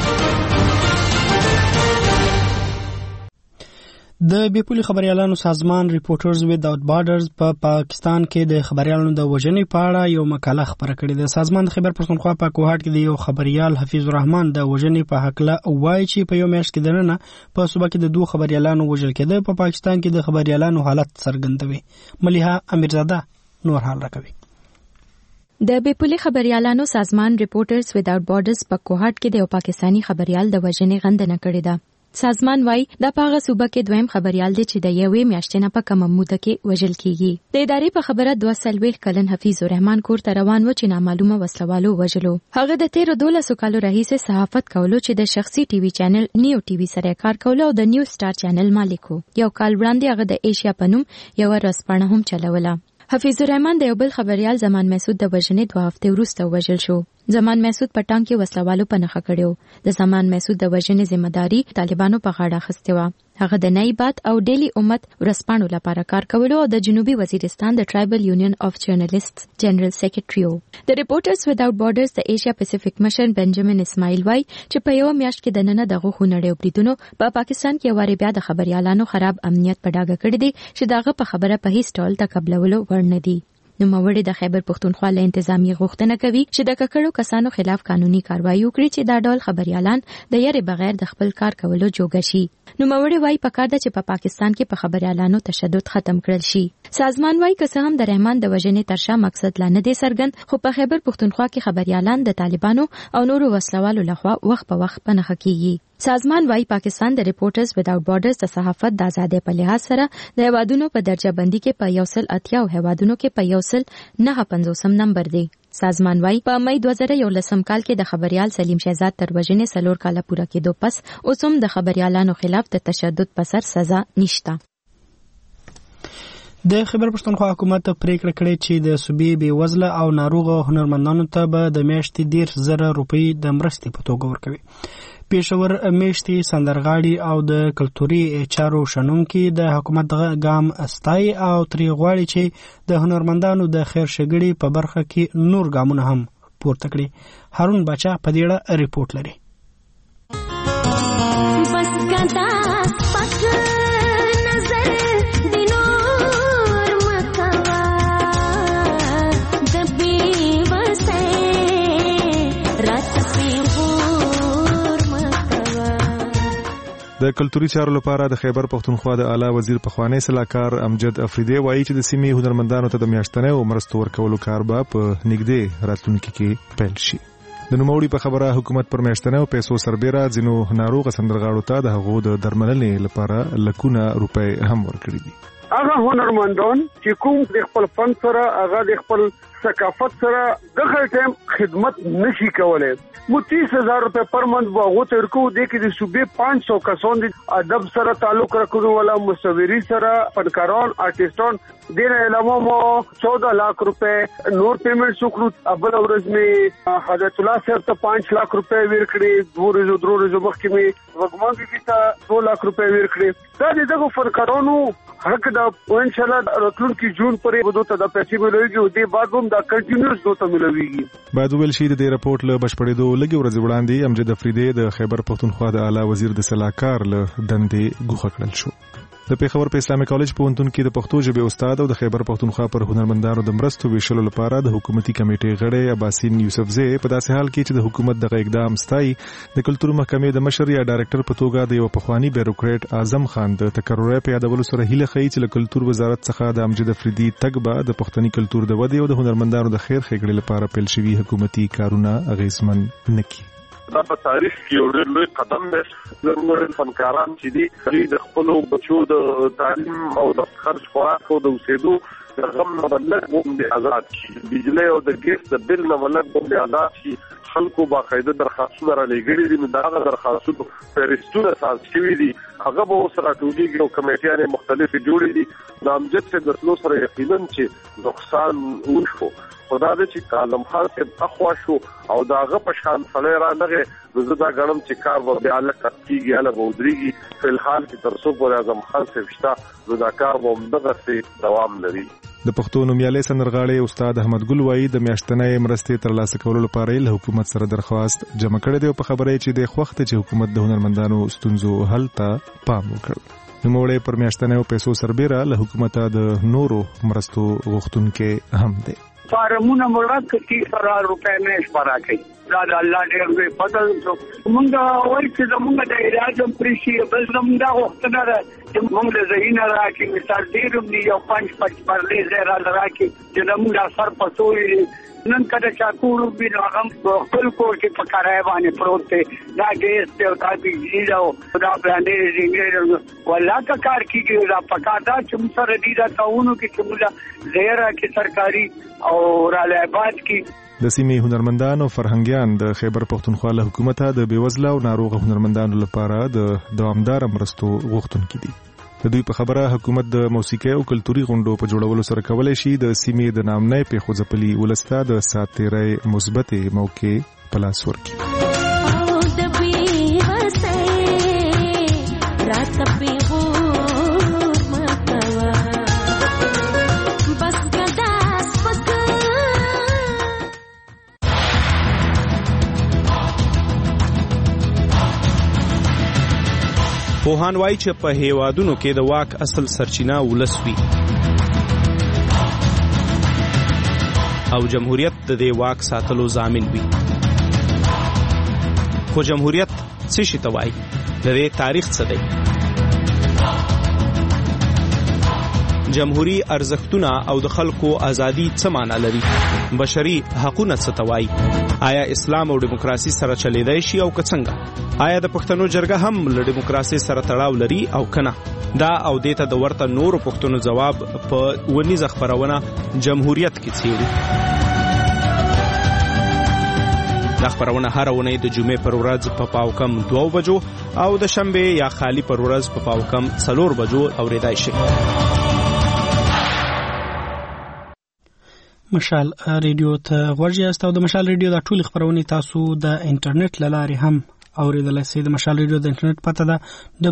د بیپولي خبريالانو سازمان ریپورټرز ویداوت بارډرز په پاکستان کې د خبريالانو د وژنې په اړه یو مقاله خبره کړې ده. سازمان د خیبر پښتونخوا په کوهاټ کې د یو خبريال حفیظ الرحمن د وژنې په حق له وایي چې په یو میاشت کې دننه په صوبه کې د دوه خبريالانو وژل کېده. په پاکستان کې د خبريالانو حالت څرګندوي. مليحه امیرزاده نور حال راکوي. د بیپولي خبريالانو سازمان ریپورټرز ویداوت بارډرز په کوهاټ کې د یو پاکستانی خبريال د وژنې غندنه کړې ده. سازمان وايي د پاغه صوبه کې دویم خبريال دی چې د یوې میاشتې نه په کم موده کې وژل کیږي. د ادارې په خبره 2 کلن حفیظ الرحمن کور ته روان و چې نامعلومه وسلوالو وژلو. هغه د 13 کالو راهیسې صحافت کولو چې د شخصي ټي وي چینل نیو ټي وي سره کار کولو او د نیو سٹار چینل مالک و. یو کال وړاندې هغه د ایشیا په نوم یو ورځپاڼه هم چلوله. حفیظ الرحمن د یو بل خبريال زمان مسعود د وژنې 2 هفته وروسته وژل شو. زمان مسعود په ټانک کې وسلوالو په نخښه کړو. د زمان مسعود د وژنې ذمہداري طالبانو په غاړه اخیستې و. هغه د نایبات او ډیلی امت ورسپانو لپاره کار کولو او د جنوبي وزیرستان د ټرایبل یونین اف جرنالیستس جنرال سیکریټری و. د ریپورټرز ویداوت بارډرز د ایشیا پیسفیک مشر بنجامین اسماعیل وای چې په یو میاشت کې دننه دغه خونړیو بریدونو په پاکستان کې واره بیا د خبريالانو خراب امنیت په ډاګه کړی دی چې دغه په خبره په هیڅ ډول تقبلولو ورنه دي. نوموړي د خیبر پښتونخوا له انتظامی غوښتنه کوي چې د ککړو کسانو خلاف قانوني کاروایی وکړي چې دا ډول خبريالان د یاري بغیر د خپل کار کولو جوګه شي. نوموړي وايي پکار ده چې په پاکستان کې په خبريالانو تشدد ختم کړل شي. سازمان وايي که هم د رحمان د وژنې ترشا مقصد لا نه دی څرګند، خو په خیبر پښتونخوا کې خبريالان د طالبانو او نورو وسلوالو لخوا وخت په وخت پنهخ کیږي. سازمان وايي پاکستان د ریپورټرز وداوټ بارډرز د صحافت د ازادۍ په لحاظ سره د هیوادونو په درجه بندي کې په 180 هیوادونو کې په 159 نمبر دی. سازمان وايي په مې 2011 کال کې د خبريال سلیم شهزاد تر وژنې 4 کاله پوره کېدو پس اوس هم د خبريالانو خلاف د تشدد په سر سزا نشته. د خیبر پښتونخوا حکومت پریکړه کړې چې د صوبې بې وزله او ناروغه هنرمندانو ته به د میاشتې 10,000 روپۍ د مرستې په توګه ورکوي. پېښور میاشتې سندرغاړي او د کلتوري چارو شنونکي د حکومت ګام استای او ترې غواړي چې د هنرمندانو د خیر ښېګړې په برخه کې نور ګامونه هم پورته کړي. هارون باچا په دې اړه ریپورټ لري. د کلتوري چارو لپاره د خیبر پښتونخوا د اعلی وزیر پخوانی سلاکار امجد افریدی وایي چې د سیمې هنرمندانو ته د میاشتنۍ مرستو ورکولو کار به په نږدې راتلونکي کې پیل شي. د نوموړي په خبره حکومت پر میاشتنۍ پیسو سربېره ځینو ناروغه سندرغاړو ته د هغو د درملنې لپاره لکونه روپۍ هم ورکړي دي. هغه هنرمندان چې کوم د خپل فن سره هغه د خپل ثقافت سره دغه ټیم خدمت نشي کولای، مو 30,000 روپے پر منث واغو تر کو د کې د صوبې 500 کسان د ادب سره تعلق رکھنو والا مصوري سره فنکاران آرټیسټان دین علاوه مو 14 लाख روپے نور پیمنٹ شکر ابل ورځ می حضرت الله صاحب ته 5 लाख روپے ورکړي، درو ورځو مخکې می وګمان کې ته 2 लाख روپے ورکړي. دا دغه فنکارانو حق دا ان شاء الله راتلونکي جون پورې ودو ته د پیسې ملويږي او د بعد هم دا کنټینیوس دوته ملويږي. بعد ویل شي د رپورت له بشپړېدو لږ ورځې وړاندې امجد افریدی د خیبر پښتونخوا د اعلی وزیر د سلاکار له دندې ګوښه کړل شو. د پیښور په اسلامي کالج پوهنتون کې د پښتو ژبې استاد او د خیبر پښتونخوا پر هنرمندانو د مرستو ویشلو لپاره د حکومتي کمیټې غړی عباسین یوسفزی په داسې حال کې چې د حکومت دغه اقدام ستایي د کلتور محکمې د مشر یا ډایرکټر په توګه د یو پخوانی بیروکریټ اعظم خان د تکرر په یادولو سره هیله ښیي چې له کلتور وزارت څخه د امجد افریدی تګ به د پښتني کلتور د ودې او د هنرمندانو د خیر ښېګړې لپاره پیل شوي حکومتي کارونه اغیزمن نکړي. دا په تاریخ کې یو ډېر لوی قدم دی. زموږ فنکاران چې دي د خپلو بچو د تعلیم او د خرج خوراک او د اوسېدو د غم نه بلک باندې آزاد شي، بجلی او د ګیس د بل نه بلک باندې آزاد شي. خلکو باقاعده درخواستونه را لېږلي دي، نو د هغه درخواستونو فهرستونه ساز شوي دي، هغه به اوس راټولېږي او کمیټیانې مختلفې جوړې دي. د امجد صاحب د تلو سره یقینا چې نقصان وشو، خو دا دی چې عالم خان صاحب اخوا شو او د هغه په شان سړی رانغی، نو زه دا ګڼم چې کار به بیا هلته کېږي، هله به ودرېږي. فی الحال کې تر څو پورې اعظم خان صاحب شته، نو دا کار به همدغسې دوام لري. د پښتو نومیالی سندرغاړی استاد احمد ګل وایي د میاشتنۍ مرستې ترلاسه کولو لپاره یې له حکومت سره درخواست جمع کړی دی او په خبره یې چې د خوښ دی چې حکومت د هنرمندانو ستونزو حل ته پام وکړ. نوموړی پر میاشتنۍ پیسو سربېره له حکومته د نورو مرستو غوښتونکی هم دی. فارمونه مراد کې 30,000 روپے مې شپاره کوي. دا د الله ډېر لوی فضل دی. موږ وایي چې زموږ د علاج هم پرې شي، بل زموږ دا غوښتنه ده چې موږ له ذهنه راکړي. مثال ډېر هم دي، یو 5 پرلې ځای راله راکړي چې زموږ دا سر په سوري نن کله چا کور وي نو هغه خپل کور کې په کرایه باندې پروت دی. دا ګیس دی او دا بجلي ده او دا برانډې زینګې والله که کار کېږي دا پکار ده چې موږ سره دي دا کارونو کې چې موږ ځای راکړي سرکاري او راله آباد کې. د سیمې هنرمندان او فرهنګیان د خیبر پښتونخوا له حکومته د بېوزله او ناروغه هنرمندانو لپاره د دوامداره مرستو غوښتونکي دي. د دوی په خبره حکومت د موسیقۍ او کلتوري غونډو په جوړولو سره کولی شي د سیمې د نامنۍ پیښو ځپلي ولس ته د ساتیرۍ مثبتې موقع په لاس ورکړي. پوهان وایي چې په هیوادونو کې د واک اصل سرچینه ولس وي. او جمهوریت د دې واک ساتلو ضامن وي. خو جمهوریت څه شي ته وایي؟ د دې تاریخ څه دی؟ جمهوری ارزښتونه او د خلکو ازادي څه معنا لري؟ بشري حقوقونه څه ته وایي؟ آیا اسلام او دیموکراسي سره چلیدای شي او که څنګه؟ آیا د پښتنو جرګه هم له دیموکراسي سره تړاو لري او کنه؟ دا او دیته د ورته نورو پښتنو جواب په ونیزه خبرونه جمهوریت کې څیړي. دا خبرونه هر ونې د جمعې پر ورځ په پاوکم 2 بجو او د شنبه یا خالی پر ورځ په پاوکم 4 بجو اوریدای شي. مشال ریډیو ته غوږ یاست او د مشال ریډیو د ټول خبرونه تاسو د انټرنیټ لارې هم اوریدلای شئ. د مشال ریډیو د انټرنیټ پته ده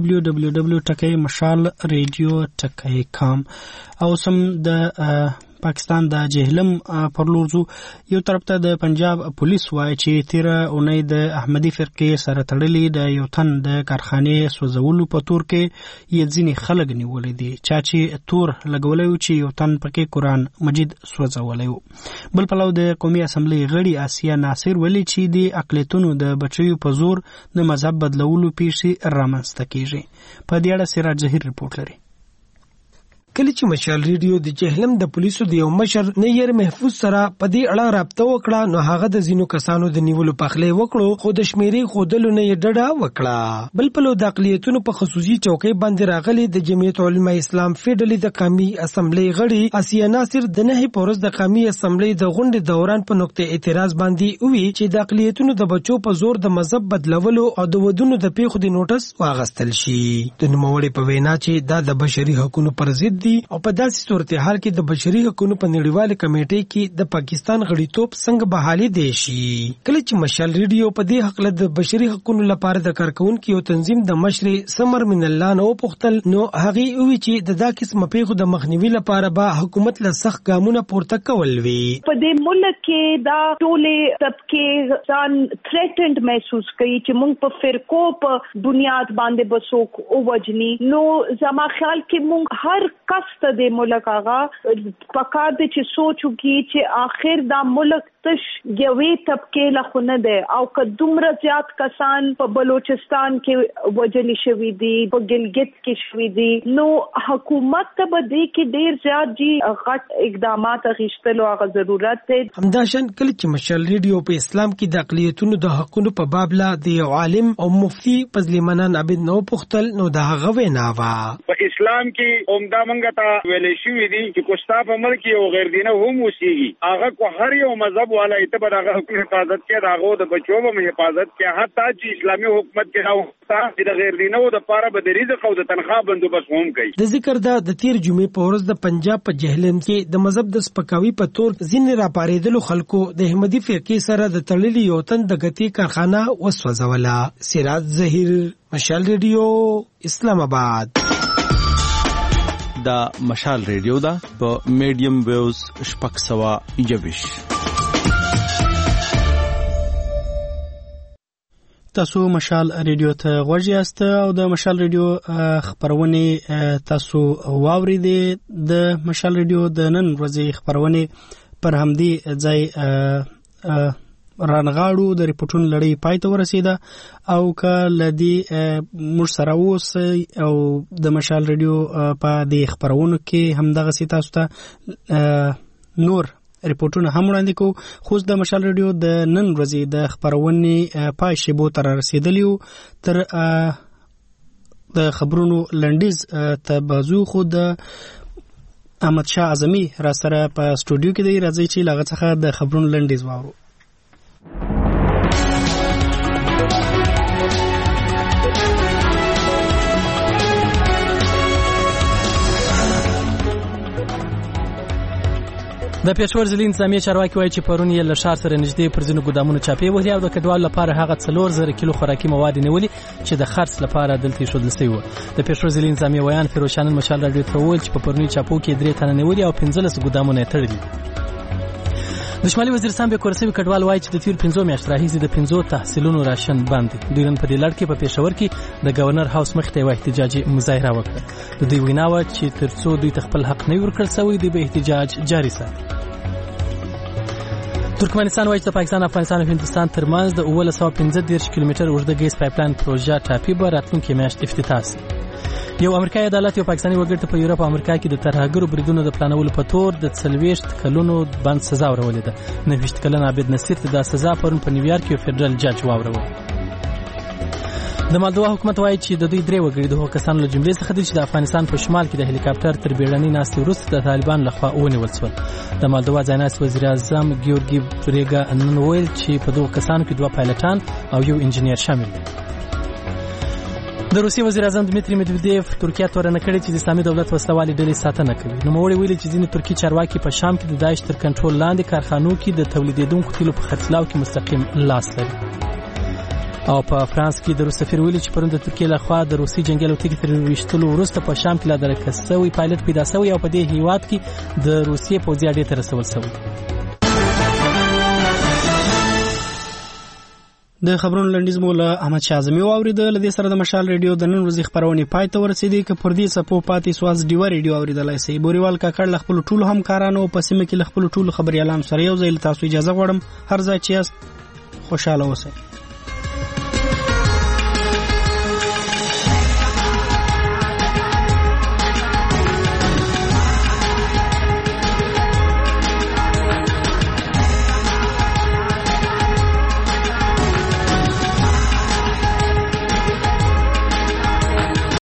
www.mashalradio.com او سم د پاکستان د جهلم پر لورځو. یو طرف ته د پنجاب پولیس وایي چې تیره اونۍ د احمدي فرقې سره تړلې د یو تن د کارخانې سوځولو په تور کې یې ځینې خلک نیولې دي چې تور لګولې و چې یو تن پکې قرآن مجید سوځولې و. بل پلو د قومي اسمبلی غړي آسیا ناصر ویلي چې د اقلیتونو د بچیو په زور د مذهب بدلولو پیښې رامنځته کیږي. په دې اړه سراج ظهیر رپورټ لري. کله چې مشال ریډیو د جهلم د پولیسو د یو مشر نیر محفوظ سره په دې اړه رابطه وکړه نو هغه د زینو کسانو د نیولو پخلې وکړو خو د شمیرې خودلو نه یې ډډه وکړه. بل پلو د اقلیتونو په خصوصي چوکۍ باندې راغلي د جمعیت علماء اسلام فیډرالي د قومي اسمبلی غړي آسیا ناصر د نه پورز د قومي اسمبلی د غونډې دوران په نقطه اعتراض باندې وی چې د اقلیتونو د بچو په زور د مذهب بدلولو او د ودونو د پیښو د نوټس واغستل شي. د نوموړي په وینا چې دا د بشري حقوقو پر ضد او په داسې صورتحال کې د بشري حقوقو په نړیواله کمیټې کې د پاکستان غړیتوب څنګه بحالي دی شي. کله چې مشال ریډیو په دې حق له د بشري حقوقو لپاره د کارکونکو یو تنظیم د مشر سمر من الله نو پختل نو هغه وی چې د دا قسم پیښو د مخنیوي لپاره به حکومت له سخت ګامونه پورته کول وی. په دې ملک کې دا ټولې طبقه ځان تھریټنډ محسوس کوي چې موږ په فرقو په بنیاد باندې بسوک او وجني. نو زما خیال کې موږ هر کس ته د ملک هغه پکار دي چې سوچو کی چې آخر دا ملک تش یوې طبقه له خونه ده او که دومره زیات کسان په بلوچستان کې وجلی شوی دي په ګلګت کې شوی دي نو حکومت ته به دې کې ډیر زیات جی غټ اقدامات اخیستلو هغه ضرورت دی. همداشان کله چې مشال ریډیو په اسلام کې د اقلیتونو د حقوقو په باب لا د عالم او مفتی فضل منان عبد نو پختل نو د هغه وینا وا په اسلام کې عمده منګه تا ویلې شوې دي چې کوستا په ملک او غیر دینه هم وسیږي هغه کو هر یو مذهب والا اعتبار هغه حفاظت کې راغو د بچو په حفاظت کې حتی چې اسلامي حکومت کې راوستا چې د غیر دینه او د پاره به د رزق او د تنخواه بندوبست هم کوي. د ذکر دا د تیر جمعې په ورځ د پنجاب په جهلم کې د مذهب د سپکاوي په تور ځینې راپارېدلو خلکو د احمدي فرقې سره د تړلې یو تن د غتی کارخانه وسوځوله. سراج ظهیر مشال ریډیو اسلام آباد. دا مشال ریډیو دا په میډیم ویوز 621. تاسو مشال ریډیو ته غوږ یاست او د مشال ریډیو خبرونه تاسو واوریدې. د مشال ریډیو د نن ورځې خبرونه پر همدې ځای رانغاړو. د ریپورتونو لړۍ پای ته ورسیده او که لدی موږ سره اوس او د مشال ریډیو په دې خبرونو کې هم دغه سي تاسو ته نور ریپورتونه هم وړاندې کوو. خو د مشال ریډیو د نن ورځې د خبرونې پای شیبو تر رسیدلی تر د خبرونو لنډیز ته بازو. خو د احمد شاه اعظمي را سره په سټوډیو کې دی. راځي چې لاغه څخه د خبرونو لنډیز واورو. د پېښور ضلع انتظامیه چارواکي وایي چې پرون یې له ښار سره نږدې پر ځینو ګودامونو چاپې وهلې او د کډوالو لپاره هغه 4000 کیلو خوراکي مواد نیولي چې د خرڅ لپاره دلته ایښودل شوي وو. د پېښور ضلع انتظامیه ویان فیروز شانن مشال راډیو ته وویل چې په پروني چاپو کې 3 تنه نیولي او 15 ګودامونه یې تړلي. د شمالي وزیرستان به کورسوي کډوال وایي چې د تیر 15 میاشتې راهیسې د 15 تحصیلونو راشن بند دي. دوی نن په دې لړ کې په پېښور کې د گورنر هاوس مخې ته یوه احتجاجي مظاهره وکړه. د دوی وینا وه چې تر څو دوی ته خپل حق نه وي ورکړل شوی دوی به احتجاج جاري ساتي. ترکمنستان وایي چې د پاکستان، افغانستان او هندستان ترمنځ د 1915 کیلومتر اوږده ګیس پایپلاین پروژه ټاپي به راتلونکي میاشت افتتاح شي. یو امریکایي عدالت یو پاکستاني وګړي ته په یورپ او امریکا کې د ترهګرو بریدونو د پلانولو په تور د 40 کلونو بند سزا ورولې ده. 29 کلن عابد نصیر ته د سزا پرون په نیویارک کې فدرال جج واورول. د مالدووا حکومت وایي چې د دوی درې وګړي د هغو کسانو له جملې څخه دي چې د افغانستان په شمال کې د هلیکاپټر تر بیړنۍ ناستې وروسته د طالبانو لخوا ونیول شول. د مالدووا ځایناستی وزیر اعظم ګیورګي پریګا نن ویل چې په دغو کسانو کې 2 پایلټان او یو انجینیر شامل دي. د روسیې وزیر اعظم دمیتری مدودیف ترکیه تورنه کړې چې د اسلامي دولت وسلوالې ډلې ساتنه کوي. نوموړي ویلي چې ځینې ترکي چارواکي په شام کې د داعش تر کنټرول لاندې کارخانو کې د تولیدېدونکو تیلو په خرڅلاو کې مستقیم لاس لري. او په فرانس کې د روس سفیر ویلي چې پرون د ترکیې لخوا د روسي جنگي الوتکې تر ویشتلو وروسته په شام کې لا درکه شوی پایلټ پیدا شوی او په دې هیواد کې د روسیې پوځي اډې ته رسول شوی. د خبرونو لنډیز مو له احمد شاه اعظمي واوریدل. د دې سره د مشال ریډیو د نن ورځې خبرونه پای ته ورسېدې. که پر دې څپو پاتې سواز ډیو ریډیو اوریدلای شئ. بوریوال کاکړ له خپل ټولو همکارانو په سیمه کې له خپل ټولو خبريالانو سره یو ځای له تاسو اجازه غواړم. هر ځای چې یاست خوشاله اوسئ.